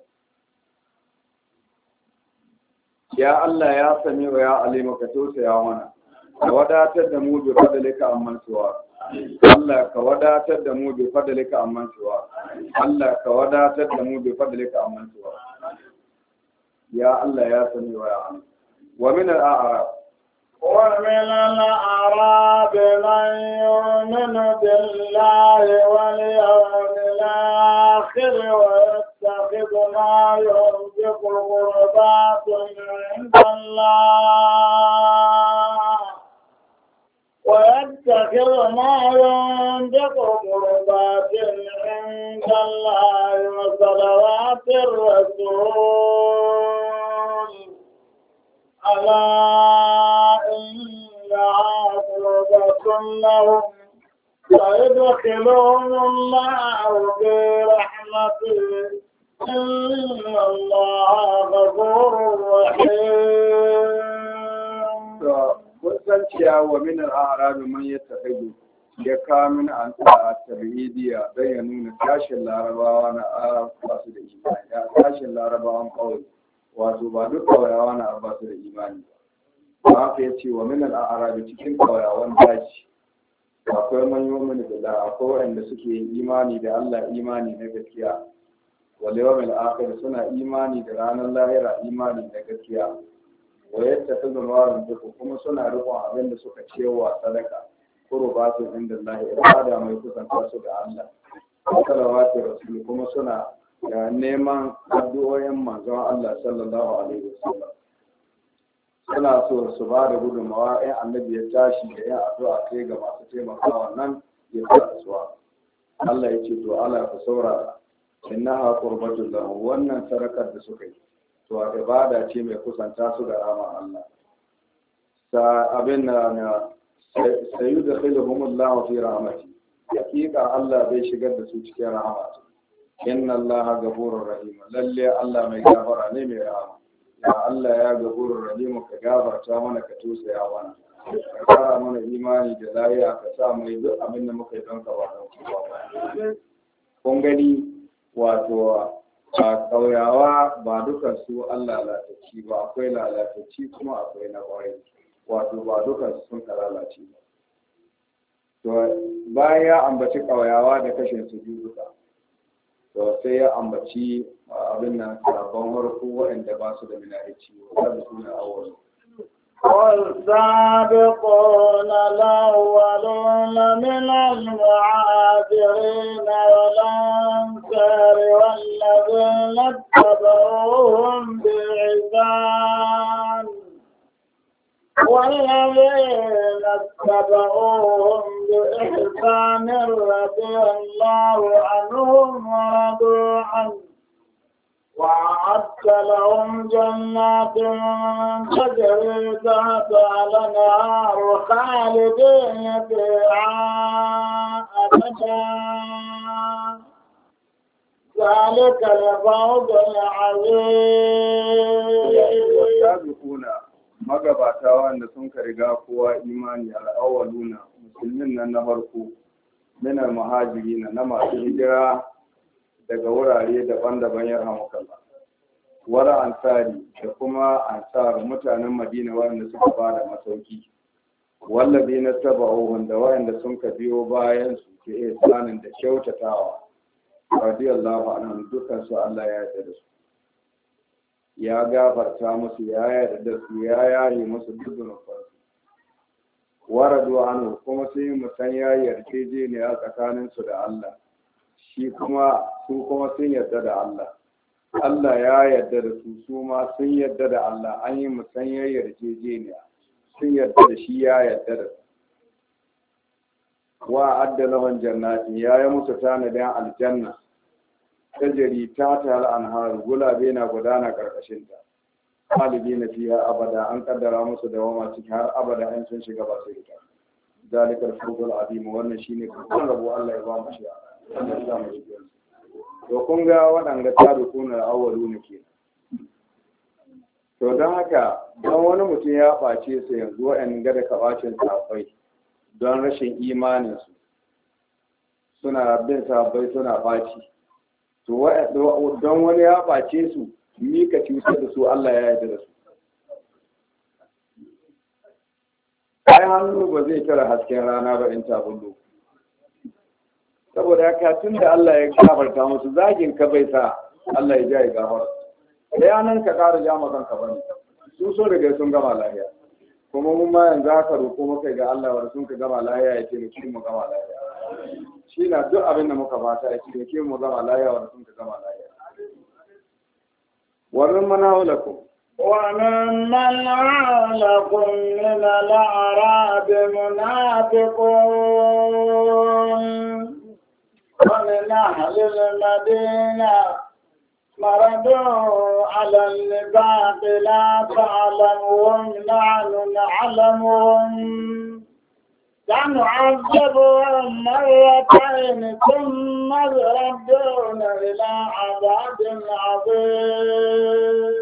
ya Allah ya sami wa ya alimu ka tausaya mana ka wadatar da mu bi fadalika amman suwa Allah ka wadatar da mu bi fadalika amman suwa Allah ka wadatar da mu bi fadalika amman suwa ya Allah ya sami wa ya alimu wa min al-a'rab ومن الأعراب من يؤمن بالله واليوم الآخر ويتخذ ما ينفق قربات عند الله ويتخذ ما ينفق قربات عند الله وصلوات الرسول ألا إنها قربة لهم ويدخلهم الله برحمته إن الله غفور رحيم. وسنتيا ومن الأعراب من يتخذ ya kamin an ta tabidiya don ya nuna tashin larabawa na arab ba su da imani ya tashin larabawan kawai wato ba duk kawayawa na ba su da imani ba haka ya ce wa minan arabi cikin kawayawan daji akwai manyan da akwai waɗanda suke yin imani da Allah imani na gaskiya wal yawmil akhir suna imani da ranar lahira imani na gaskiya wa yattakhiduna kuma suna rikon abin da suka cewa sadaka qurbatun inda Allah ibada mai kusanta su ga Allah salawatu rasul kuma suna neman addu'o'in manzon Allah sallallahu alaihi wasallam suna so su ba da gudunmawa in annabi ya tashi da yin addu'a kai ga masu taimakawa nan ya tsasuwa Allah ya ce to Allah ku saurara innaha qurbatul lahu wannan sarakar da suka yi to ibada ce mai kusanta su ga rahman Allah sa abin na sayu da khilhumullahu fi rahmati hakika Allah zai shigar da su cikin rahmati inna Allah ghafurur rahim lalle Allah mai gafara ne mai rahama ya Allah ya ghafurur rahim ka gafarta mana ka tusaya mana ka fara mana imani da lafiya ka sa mu duk abin da muka yi don ka ba don kun gani wato a kauyawa ba dukan su Allah lalatacci ba akwai lalatacci kuma akwai na kwarai wato ba dukan su sun lalace ba to bayan ya ambaci kauyawa da kashin su biyu duka to sai ya ambaci abin nan sabon harko waɗanda ba su da minahici wadda suna awon والسابقون الأولون من المهاجرين والأنصار والذين اتبعوهم بإحسان والذين اتبعوهم بإحسان رضي الله عنهم ورضوا عنه وأعد لهم جنات تجري تحتها الأنهار خالدين فيها أبدا ذلك الفوز العظيم. magabata wanda sun ka riga kowa imani al'awwaluna musulmin nan na farko minar muhajiri na masu hijira daga wurare daban-daban ya rahamukalla wara ansari da kuma ansar mutanen madina wanda suka ba da masauki wallabi na taba'uhun da wanda sun ka biyo bayan su ke ihsanin da kyautatawa radiyallahu anhum dukkan su Allah ya yarda da su ya gafarta musu ya yarda da su ya yaye musu dukkan farko waradu anhu kuma sai mutan ya yarjejeniya tsakanin su da Allah shi kuma su kuma sun yarda da Allah Allah ya yarda da su su ma sun yarda da Allah an yi musanyar yarjejeniya sun yarda da shi ya yarda da su wa adda lahum jannatin ya yi musu tanadin aljanna tajri ta ta al-anhar gulabe na gudana karkashin ta na fiha abada an kaddara musu dawama cikin har abada an sun shiga ba su ita zalikal fawzul azim wannan shine kan rabo Allah ya ba mu shi Allah ya sa mu shi to kun ga waɗanda tabiquna awwalu ne ke to don haka don wani mutum ya ɓace su yanzu wa'yan gada ka ɓacin sahabbai don rashin imaninsu suna bin sahabbai suna ɓaci to don wani ya ɓace su mika cutar da su Allah ya yarda da su ai hannu ba zai tara hasken rana ba in ta bullo saboda haka tun da Allah ya gafarta musu zagin ka bai sa Allah ya ja ya gafara sai anan ka ƙara ja maka kanka bane su so riga sun gama lafiya kuma mun ma yanzu haka roƙo muka ga Allah wa sun ka gama lafiya ya ce mu mu gama lafiya shi na duk abin da muka fata ya ce mu gama lafiya wa sun ka gama lafiya wa min manawlakum وممن حولكم من الأعراب منافقون ومن أهل المدينة مردوا على النفاق لا تعلمهم نحن نعلمهم سنعذبهم مرتين ثم يردون إلى عذاب عظيم.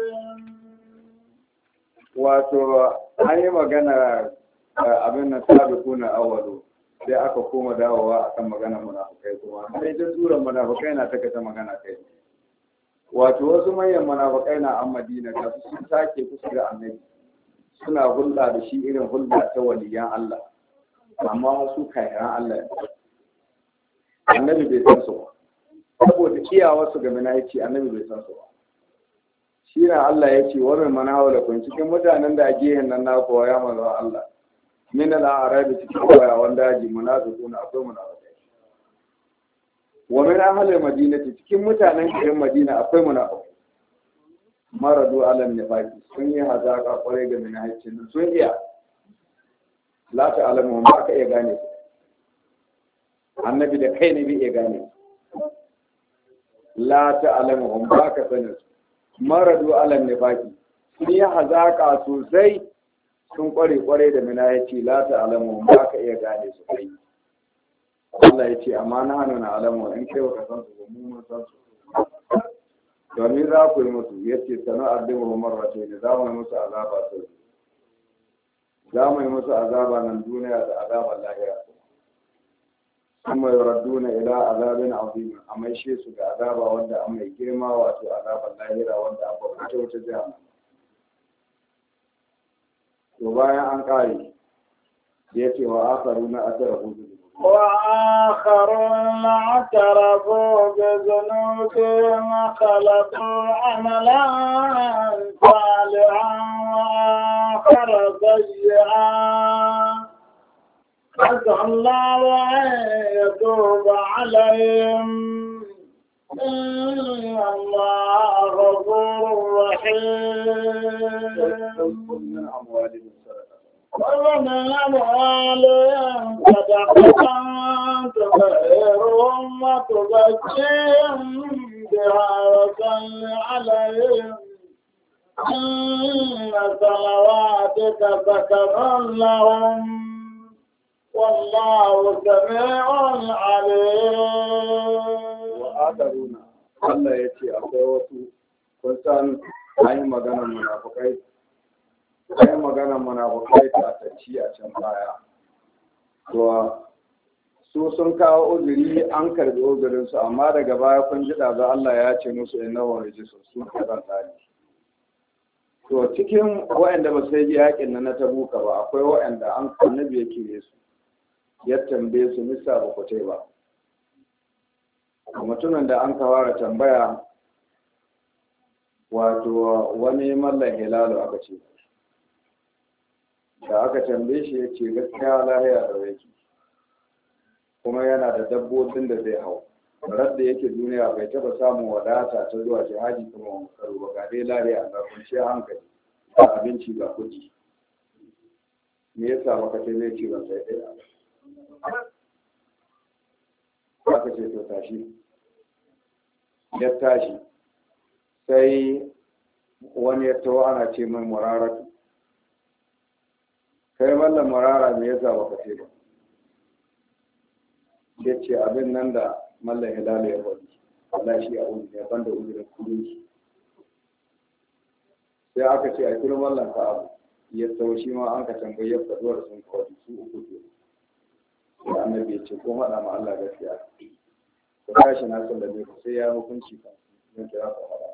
wato an yi magana abin na sabiku na awalo sai aka koma dawowa akan magana munafukai kuma sai ta tura munafukai na ta kata magana kai wato wasu manyan munafukai na an Madina da su sun sake kusa da annabi suna hulɗa da shi irin hulɗa ta waliyan Allah amma wasu kayan Allah annabi bai san su ba saboda kiyawarsu ga minahici annabi bai san su ba shi na Allah ya ce wani manawa da kun cikin mutanen da gehen nan na kowa ya manzo Allah min al-arabi cikin kowa wanda ji munafiquna akwai munafiqai wa min ahli madinati cikin mutanen garin Madina akwai munafiqai maradu ala nifaqi sun yi hazaka kware ga minahicin sun iya la ta'lamu ma ka iya gane annabi da kai ne bai iya gane la ta'lamu ba ka sanin maradu ala nifaqi sun yi hazaka sosai sun kware kware da minahici la ta'lamu ba ka iya gane su kai Allah ya ce amma na hannu na alamu in kai baka san su ba mu mun san su domin za ku yi musu yace sanu ardimu marrate ne za mu yi musu azaba sau za mu yi musu azaba nan duniya da azabar lahira kuma yarduna ila azabin azim amma shi su ga azaba wanda an mai girma wato azabar lahira wanda an ba ta wata jihar to bayan an kare yace wa akharuna atarahu وآخرون اعترفوا بذنوبهم خلقوا عملا صالحا وآخر سيئا عسى الله أن يتوب عليهم إن الله غفور رحيم. ومن أموالهم صدقة تطهرهم وتزكيهم بها وصل عليهم إن صلواتك سكن لهم والله سميع عليم. وآخرون الله يأتي أخوته كنتم أي مغانا منافقين sai magana munafukai ta tacci a can baya to su sun kawo uzuri an karbi uzurin su amma daga baya kun ji da Allah ya ce musu innahu rijsun su kaza tsari to cikin waɗanda ba sai yakin nan na Tabuka ba akwai waɗanda an annabi yake yesu ya tambaye su nisa ba ku tai ba mutumin da an kawara tambaya wato wani mallan hilalu aka ce da aka tambaye shi ya ce gaskiya lahiya da yake kuma yana da dabbobin da zai hau rar da yake duniya bai taba samun wadata ta zuwa jihadi kuma wani karo ba ga dai lahiya ga kwanciyar hankali ga abinci ga kuɗi me yasa baka ce zai ci ban sai ɗaya aka ce to tashi ya tashi sai wani ya tawo ana ce mai muraratu kai mallam marara me yasa baka ce ba ya ce abin nan da mallam hilalu ya faɗi Allah shi a wuri ya banda uzurin kudin shi sai aka ce a kira mallan ka abu ya tsawo shi ma an ka tambayi ya faɗuwar sun kawai su uku ke sai annabi ya ce ko haɗa ma Allah gaskiya ku tashi na sallame ku sai ya hukunci kan zan kira ku haɗa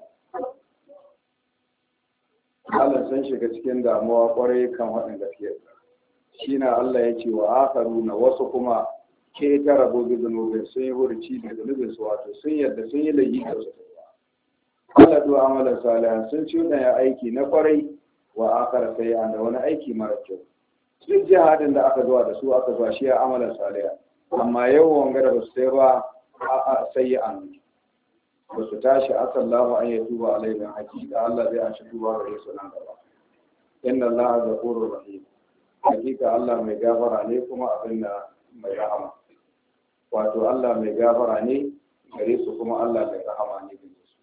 Allah sun shiga cikin damuwa kwarai kan haɗin gaskiya shi na Allah ya ce wa akaru na wasu kuma ke ta rabo bi zunubin sun yi hurci da zunubin su wato sun yadda sun yi layi da su Allah du amalan salihan sun ci ya aiki na kwarai wa akara sai an da wani aiki mara kyau duk jihadin da aka zuwa da su aka zuwa shi ya amalan salihan amma yawan gada ba su sai ba a sai an ba su tashi asallahu an yi tuba alaihim hakika Allah zai an shi tuba gare su nan gaba inna Allah ghafurur rahim hakika Allah mai gafara ne kuma abin da mai rahama wato Allah mai gafara ne gare su kuma Allah mai rahama ne gare su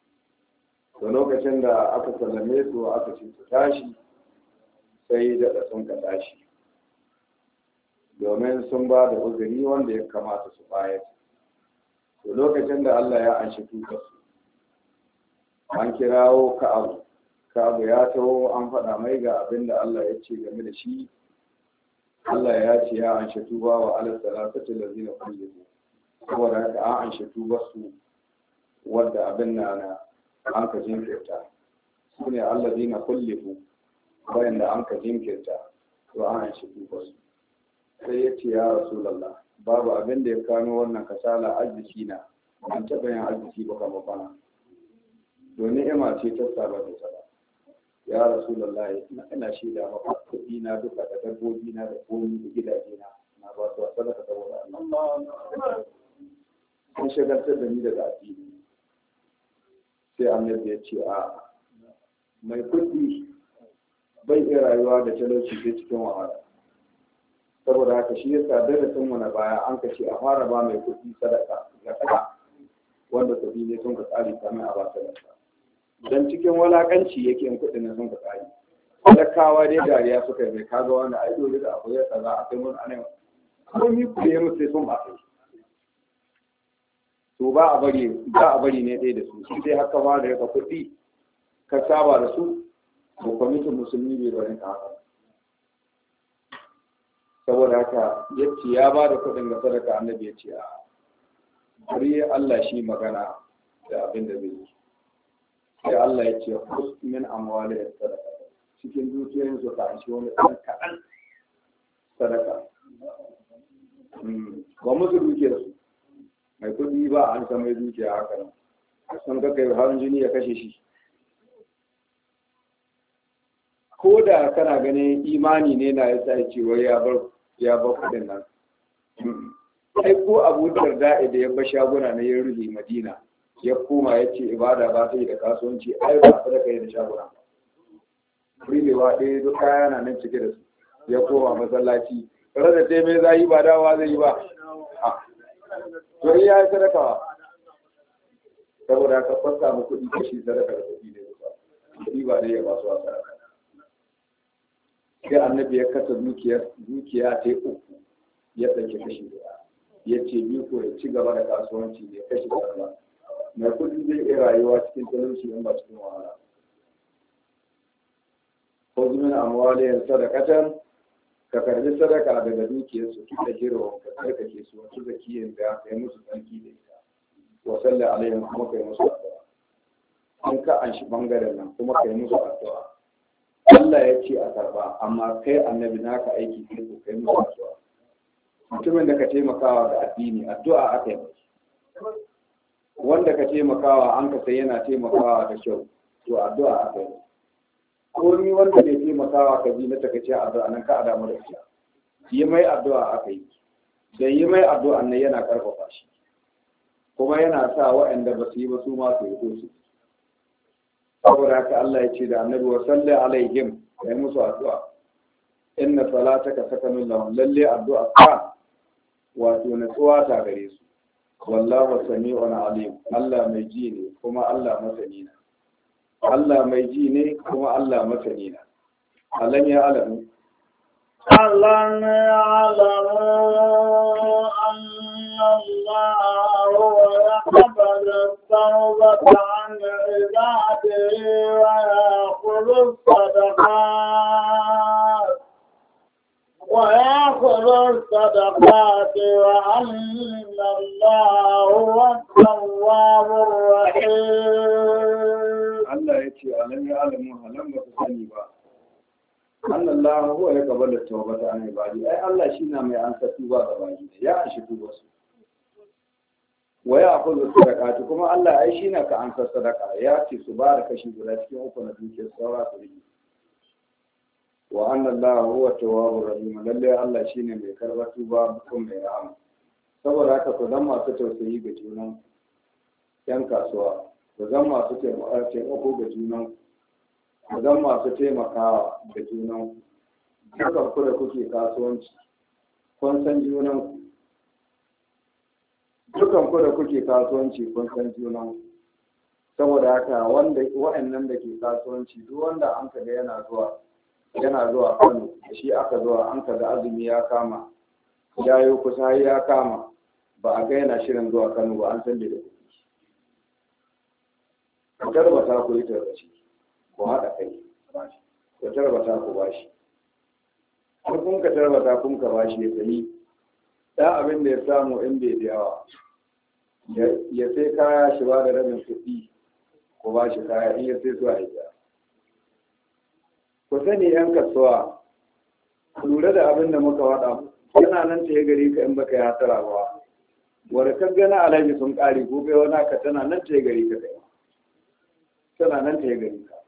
to lokacin da aka sallame su aka ce su tashi sai da sun ka tashi domin sun ba da uzuri wanda ya kamata su bayar to lokacin da Allah ya anshi tukarsu an kirawo Ka'abu Ka'abu ya taho an faɗa mai ga abin da Allah ya ce game da shi Allah ya ce ya anshi tuba wa alal salatati lazina kullu saboda haka an anshi tubar su wadda abin na na an ka jinkirta su ne allazina kullu wayanda an ka jinkirta to an anshi tubar su sai ya ce ya rasulullah babu abin da ya kano wannan kasala arziki na an taɓa yin arziki ba kama bana domin ima ce ta saba da ta ba ya rasu lallahi ina shaida maka kuɗi na duka da dabbobi na da komi da gidaje na na ba su wasa da ka saboda Allah sun shagaltar da ni daga addini sai annabi ya ce a mai kuɗi bai iya rayuwa da talauci sai cikin wahala saboda haka shi yasa darasin mu na baya an kace a fara ba mai kuɗi sadaka ga kada wanda kuɗi ne sun ka tsari kamar a ba sadaka dan cikin walakanci yake in kuɗin nan sun ka tsari talakawa dai dariya suka yi mai kaga wani ai dole da abu ya tsara a kai mun anan komai ku yi musu sai sun ba sai to ba a bari ba a bari ne dai da su shi dai haka ma da yaka kuɗi ka saba da su ko kwamitin musulmi bai bari ka haka saboda haka yace ya ba da kuɗin ga sadaka annabi ya ce a bari Allah shi magana da abin da zai yi sai Allah ya ce khus min amwali sadaka cikin dukiyoyin su ka shi wani ɗan kaɗan sadaka ba musu dukiyar su mai kuɗi ba an san mai dukiya haka nan sun ga kai hawan jini ya kashe shi ko da kana ganin imani ne na yasa ya ce wai ya bar ya bar kudin nan ai ko Abu Darda da ya bar shaguna na ya rufe Madina ya koma ya ce ibada ba ta yi da kasuwanci ai ba ta da kai da shaguna rilewa ɗaya duk kaya na nan cike da su ya koma masallaci tare da tai mai zai ba dawa zai yi ba to ya yi sadaka saboda ka fasa mu kuɗi kashi sadaka da kuɗi ne ba kuɗi ba dai ya ba su a sadaka sai annabi ya kasa dukiya dukiya ta uku ya ɗauki kashi ɗaya ya ce biyu ko ya ci gaba da kasuwanci ne kashi ɗaya mai kuɗi zai iya rayuwa cikin talauci in ba cikin wahala ko zumin amwaliyar sadakatan ka karbi sadaka daga dukiyarsu ki da hiro ka tsarkake su wasu zakiyar da kai musu tsarki da ita wa salli alaihim kuma kai musu addu'a an ka an shi bangaren nan kuma kai musu addu'a Allah ya ce a karba amma kai annabi naka aiki kai ko kai musu addu'a mutumin da ka taimakawa ga addini addu'a aka yi wanda ka taimakawa an ka sai yana taimakawa da kyau to addu'a aka yi ko ni wanda bai taimakawa ka ji na takace addu'a nan ka adamu da ita yi mai addu'a aka yi dan yi mai addu'a nan yana karfafa shi kuma yana sa waɗanda ba su yi ba su ma su yi su saboda haka Allah ya ce da annabi wa salli alaihim kai musu addu'a inna salataka sakanun lahum lalle addu'a ka wato natsuwa ta gare su wallahu sami'un alim Allah mai ji ne kuma Allah masani ne Allah mai ji ne kuma Allah masani ne alam ya alamu alam ya alamu الله هو يقبل التوبة عن عباده ويأخذ الصدقات ويأخذ الصدقات وأن الله هو التواب الرحيم. الله يتي ألم يعلموا لم تسني با أن الله هو يقبل التوبة عن عباده أي الله شينا ما أنت توبة غباني يا أشي توبة ويأخذ الصدقات كما الله أي شينا كأنت صدقة يأتي سبارك شي guda cikin uku na dukiyar saura su yi wa anna Allah huwa tawwabur rahim lalle Allah shine mai karbar tuba kuma mai rahama saboda haka ku zama masu tausayi ga junan yan kasuwa ku zama masu taimako ga junan ku zama masu taimakawa ga junan dukan ku da kuke kasuwanci kun san junan dukan ku da kuke kasuwanci kun san junan saboda haka wanda wa'annan da ke kasuwanci duk wanda an kaga yana zuwa yana zuwa Kano da shi aka zuwa an kaga azumi ya kama ya yi kusa ya kama ba a ga yana shirin zuwa Kano ba an san da kuɗi ku tarbata ku yi tarbaci ku haɗa kai ku tarbata ku bashi har kun ka tarbata kun ka bashi ya sani da abin da ya samu in bai da yawa ya sai kaya shi ba da rabin kuɗi ku bashi kaya in ya sai zuwa ya ku sani yan kasuwa ku lura da abin da muka wada yana nan ta yi gari ka in baka yi hatara ba wadda ka gana alhaji sun ƙari gobe wani ka tana nan ta yi gari ka kai tana nan ta yi gari ka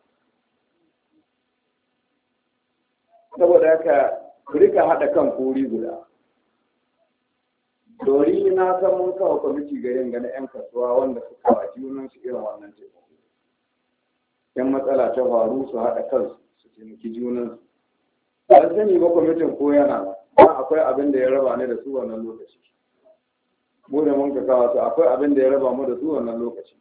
saboda haka ku rika haɗa kan kuri guda dori na san mun kawo kwamiti ga yin gana yan kasuwa wanda suka wa junan su irin wannan taimako yan matsala ta faru su haɗa kansu taimaki junansu ba sani ba kwamitin ko yana ba akwai abin da ya raba ne da su wannan lokaci mu da mun ka kawo su akwai abin da ya raba mu da su wannan lokaci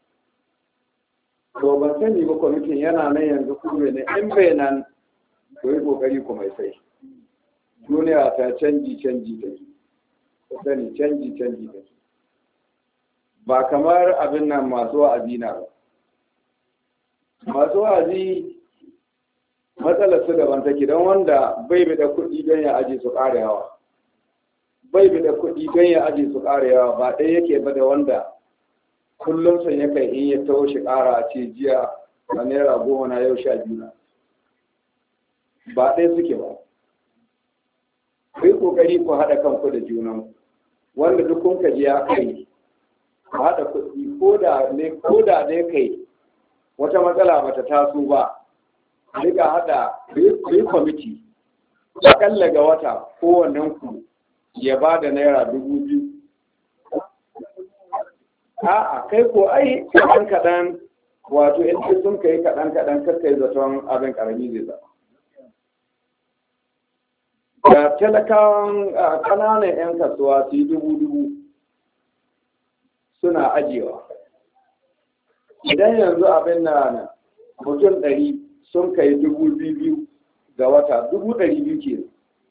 to ban sani ba kwamitin yana nan yanzu kuma ne in bai nan ko yi kokari ku mai sai duniya ta canji canji ta ku sani canji canji ta ba kamar abin nan masu wa'azi na ba masu wa'azi matsalar su daban take don wanda bai bi da kuɗi don ya aje su ƙara yawa bai bi da kuɗi don ya aje su ƙara yawa ba ɗaya yake ba da wanda kullum sun ya kai in ya taho shi ƙara a ce jiya a naira goma na yau sha biyu na ba ɗaya suke ba kai ƙoƙari ku haɗa kanku da junan wanda duk kun kaji ya kai ku haɗa kuɗi ko da ne kai wata matsala bata taso ba rika hada yi kwamiti akalla ga wata kowannen ku ya ba da naira dubu biyu a'a kai ko ai kaɗan kaɗan wato in sun kai kaɗan kaɗan kakkai zaton abin ƙarami zai zama da talakawan ƙananan 'yan kasuwa su yi dubu dubu suna ajiyewa idan yanzu abin na mutum ɗari sun kai dubu biyu ga wata dubu ɗari biyu ke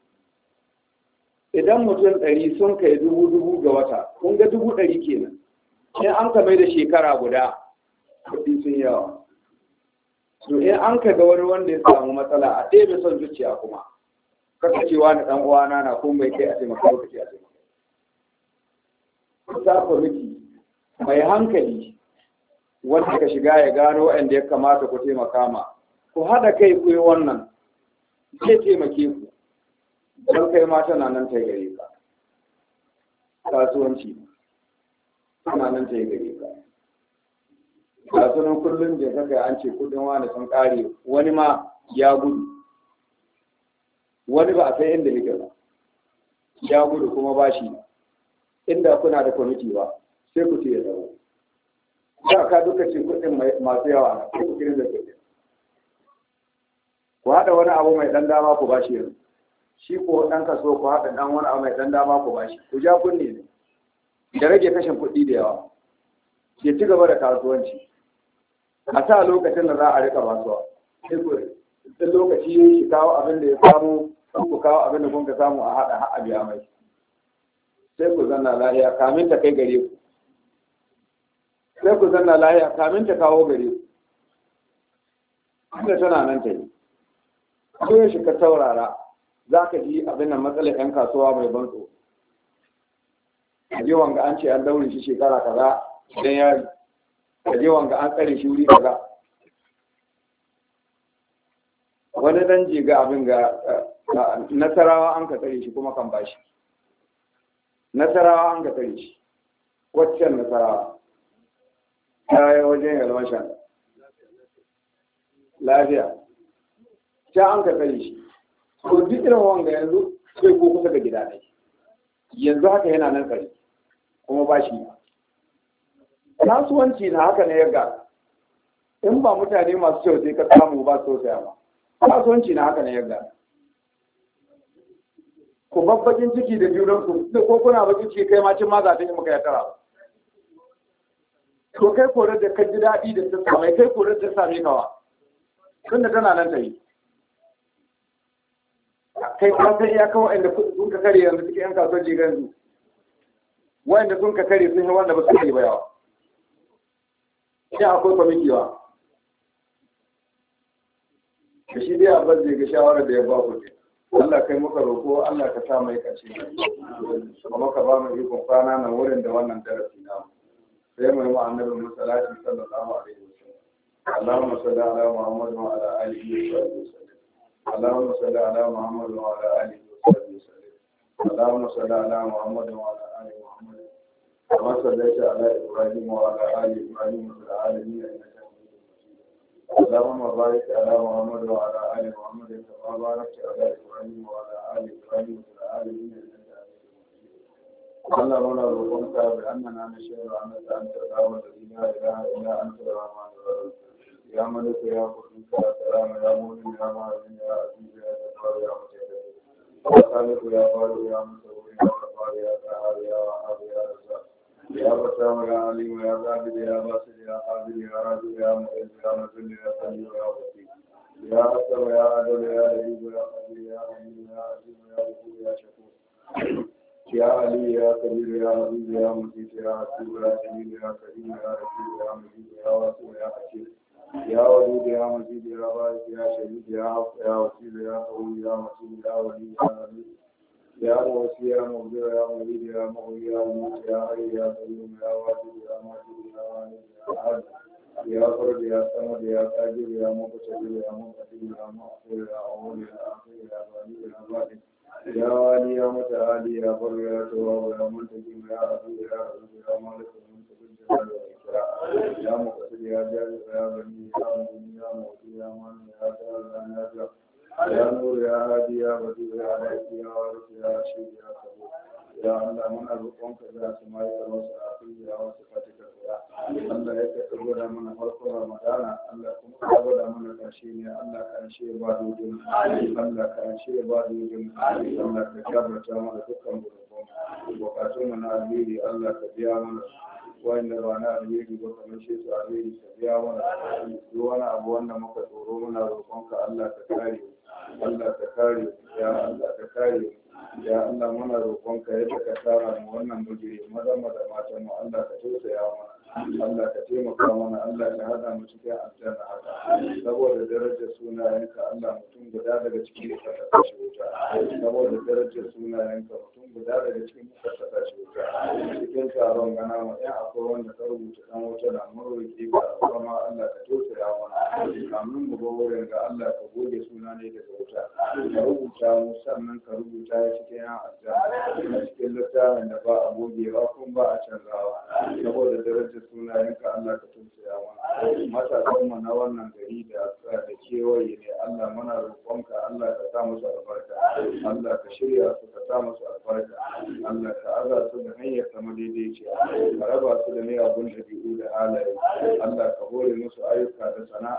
idan mutum ɗari sun kai dubu dubu ga wata kun ga dubu ɗari kenan in an ka mai da shekara guda kuɗi sun yawa to in an ka ga wani wanda ya samu matsala a ɗaya bai son zuciya kuma kaka cewa na ɗan uwana na kuma bai kai a taimaka lokaci a taimaka ta kwamiti mai hankali wanda ka shiga ya gano waɗanda ya kamata ku taimaka ma ku haɗa kai ku yi wannan zai taimake ku don kai ma tana nan ta gare ka kasuwanci tana nan ta gare ka kasuwan kullum da kaka an ce kudin wani sun ƙare wani ma ya gudu wani ba a sai inda yake ba ya gudu kuma ba shi inda kuna da kwamiti ba sai ku ce ya zaro za ka duka ce kudin masu yawa na sai ku kirin da kudin ku haɗa wani abu mai ɗan dama ku ba shi yanzu shi ko ɗan kaso ku haɗa ɗan wani abu mai ɗan dama ku ba shi ku ja kunne ne da rage kashin kuɗi da yawa ke ci gaba da kasuwanci a sa lokacin da za a rika basuwa sai ku ɗin lokaci shi kawo abin da ya samu ku kawo abin da kun ka samu a haɗa a biya mai sai ku zanna lahiya kamin ta kai gare ku sai ku zanna lahiya kamin ta kawo gare ku inda tana nan ta yi ko ya shiga taurara za ka ji abin nan matsalar 'yan kasuwa mai ban tsoro a je wanga an ce an daure shi shekara kaza idan yari a je wanga an tsare shi wuri kaza wani dan je ga abin ga nasarawa an ka tsare shi kuma kan bashi nasarawa an ka tsare shi waccan nasarawa ta yi wajen yalwashan lafiya ta an ka tsare shi ko duk irin wanga yanzu sai ko kusa ga gida ne yanzu haka yana nan tsare kuma ba shi kasuwanci na haka ne ya ga in ba mutane masu kyau sai ka samu ba so saya ba kasuwanci na haka ne ya ga ku babbakin ciki da junanku ko kuna bakin ciki kai ma cin ma za ta yi maka ya tara to kai korar da ka ji daɗi da ta samai kai korar da same kawa tun da tana nan ta yi kai ka san iyaka wa'anda sun ka kare yanzu cikin yan kasuwar jigar yanzu wa'anda sun ka kare sun yi wanda ba su kare ba yawa idan akwai kwamiti ba da shi dai abin zai ga shawarar da ya ba ku ce Allah kai muka roƙo Allah ka sa mai kace kuma ka ba mu ikon kwana nan wurin da wannan darasi na sai mu yi wa annabi musallati sallallahu alaihi wasallam Allahumma salli ala Muhammad wa ala alihi wa sahbihi اللهم صل على محمد وعلى اله وصحبه وسلم اللهم صل على محمد وعلى ال محمد كما صليت على ابراهيم وعلى ال ابراهيم في العالمين انك حميد مجيد اللهم بارك على محمد وعلى ال محمد كما باركت على ابراهيم وعلى ال ابراهيم في العالمين انك حميد مجيد اللهم نرجوك باننا نشهد انك انت الله الذي لا اله الا انت الرحمن الرحيم يا ملك يا قدوس يا سلام يا مؤمن يا مؤمن يا عزيز يا جبار يا متكبر يا خالق يا بار يا مصور يا غفار يا قهار يا وهاب يا رزاق يا بسام يا عليم يا ذابر يا باسل يا قادر يا راجل يا معز يا مذل يا سميع يا بصير يا أكرم يا عدل يا لطيف يا قدير يا حليم يا عزيز يا غفور يا شكور يا علي يا كبير يا عزيز يا مجيد يا حسيب يا جليل يا كريم يا رشيد يا مجيد يا واسع يا حكيم يا ودود يا مجيد يا بارك يا شهيد يا عفو يا وكيل يا قوي يا متين يا ولي يا نبي يا موسي يا مغفر يا مجيد يا مغني يا مميت يا حي يا قيوم يا واجد يا ماجد يا واني يا عاد يا فرد يا صمد يا قادر يا مقتدر يا مقتدر يا مغفور يا اول يا اخير يا غني يا باطن يا والي يا متعالي يا بر يا تواب يا منتجم يا عزيز يا عزيز يا مالك الملك بالجلال والإكرام يا مقتدر يا جابر يا غني يا مغني يا موتي يا مانع يا دار يا نافع يا نور يا هادي يا بديع يا عليك يا وارث يا رشيد يا صبور يا الله من أرقمك ذا سمايك وسعافي يا وصفاتك يا الله يتقبل من خلق رمضان الله كم قبل من كاشين يا الله كاشي بادوجن الله كاشي بادوجن الله كجبر جمال دكان بربون وقاتنا نبي الله كبيرنا وإن رانا عليك وكما شئت عليك يا وانا وانا أبوانا مكتورون ربك الله تكاري الله تكاري يا الله تكاري يا الله منا ربك يتكثر وانا مجري ماذا ماذا ما تم الله كتوس يا وانا Allah ka taimaka mana Allah ka hada mu cikin aljanna haka saboda darajar sunayenka Allah mutum guda daga cikin ka ta shi wuta saboda darajar sunayenka mutum guda daga cikin ka ta shi wuta cikin taron gana mu ya akwai wanda ka rubuta dan wuta da marwaki ka kuma Allah ka tausaya mana kamun mu ga wurin ga Allah ka goge suna ne daga wuta ka rubuta mu sannan ka rubuta cikin aljanna cikin littafin da ba a gogewa kuma ba a canzawa saboda darajar sunayenka Allah ka tausaya mana matasan mu na wannan gari da da kewaye ne Allah muna roƙonka Allah ka sa musu albarka Allah ka shirya su ka sa musu albarka Allah ka aza su da hanyar ta madaidaiciya ka raba su da miyagun dabi'u da halaye Allah ka hore musu ayyuka da sana'a na halal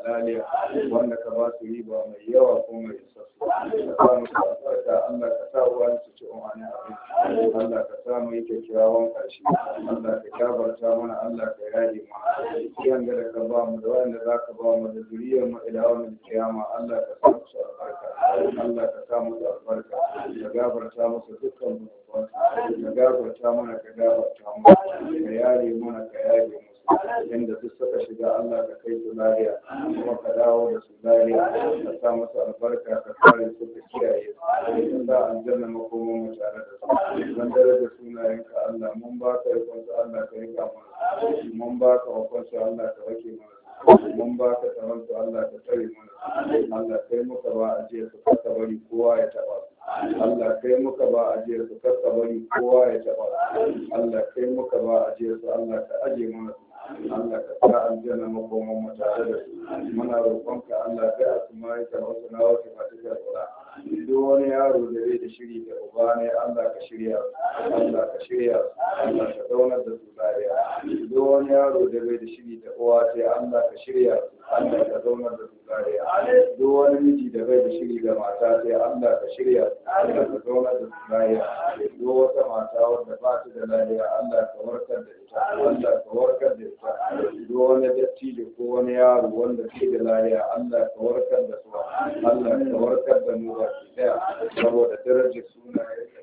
lafiya wanda ka ba su riba mai yawa ko mai isassu ka sa musu albarka Allah ka sa uwa su ci umarni abin Allah ka sa mu yi kyakkyawan ƙarshe Allah ka gabarta mana Allah ka yaye mu yan da ka ba mu da wanda za ka ba mu da zuriyar mu ila wannan kiyama Allah ka sa musu albarka Allah ka sa musu albarka ka gabarta musu dukkan zunubansu ka gabarta mana ka gabarta mu ka yaye mana ka yaye mu inda duk suka shiga Allah ka kai su lafiya kuma ka dawo da su lafiya ka sa musu albarka ka kare su ka kiyaye su da aljanna makoman mu tare da su dan daraja sunayenka Allah mun ba ka rikon su Allah ka rika mana mun ba ka wakon su Allah ka wake mana mun ba ka tsaron su Allah ka tsare mana Allah kai muka ba a jiya su ka bari kowa ya taba Allah kai muka ba a jiya su ka bari kowa ya taba Allah kai muka ba a jiya su Allah ka aje mana Allah ka sa aljanna makoman mu tare da su muna roƙonka Allah kai asma'i ka wasu na wata fatika kula duk wani yaro da zai da shiri da uba ne Allah ka shirya Allah ka shirya Allah ka zaunar da su lafiya duk wani yaro da zai da shiri da uwa sai Allah ka shirya Allah ka zaunar da su lafiya duk wani miji da bai da shiri da mata sai Allah ka shirya Allah ka zaunar da su lafiya duk wata mata wadda ba ta da lafiya Allah ka warkar da ita Allah ka warkar da ita duk wani dattijo ko wani yaro wanda ke da lafiya Allah ka warkar da su Allah ka warkar da mu baki daya saboda darajar sunaye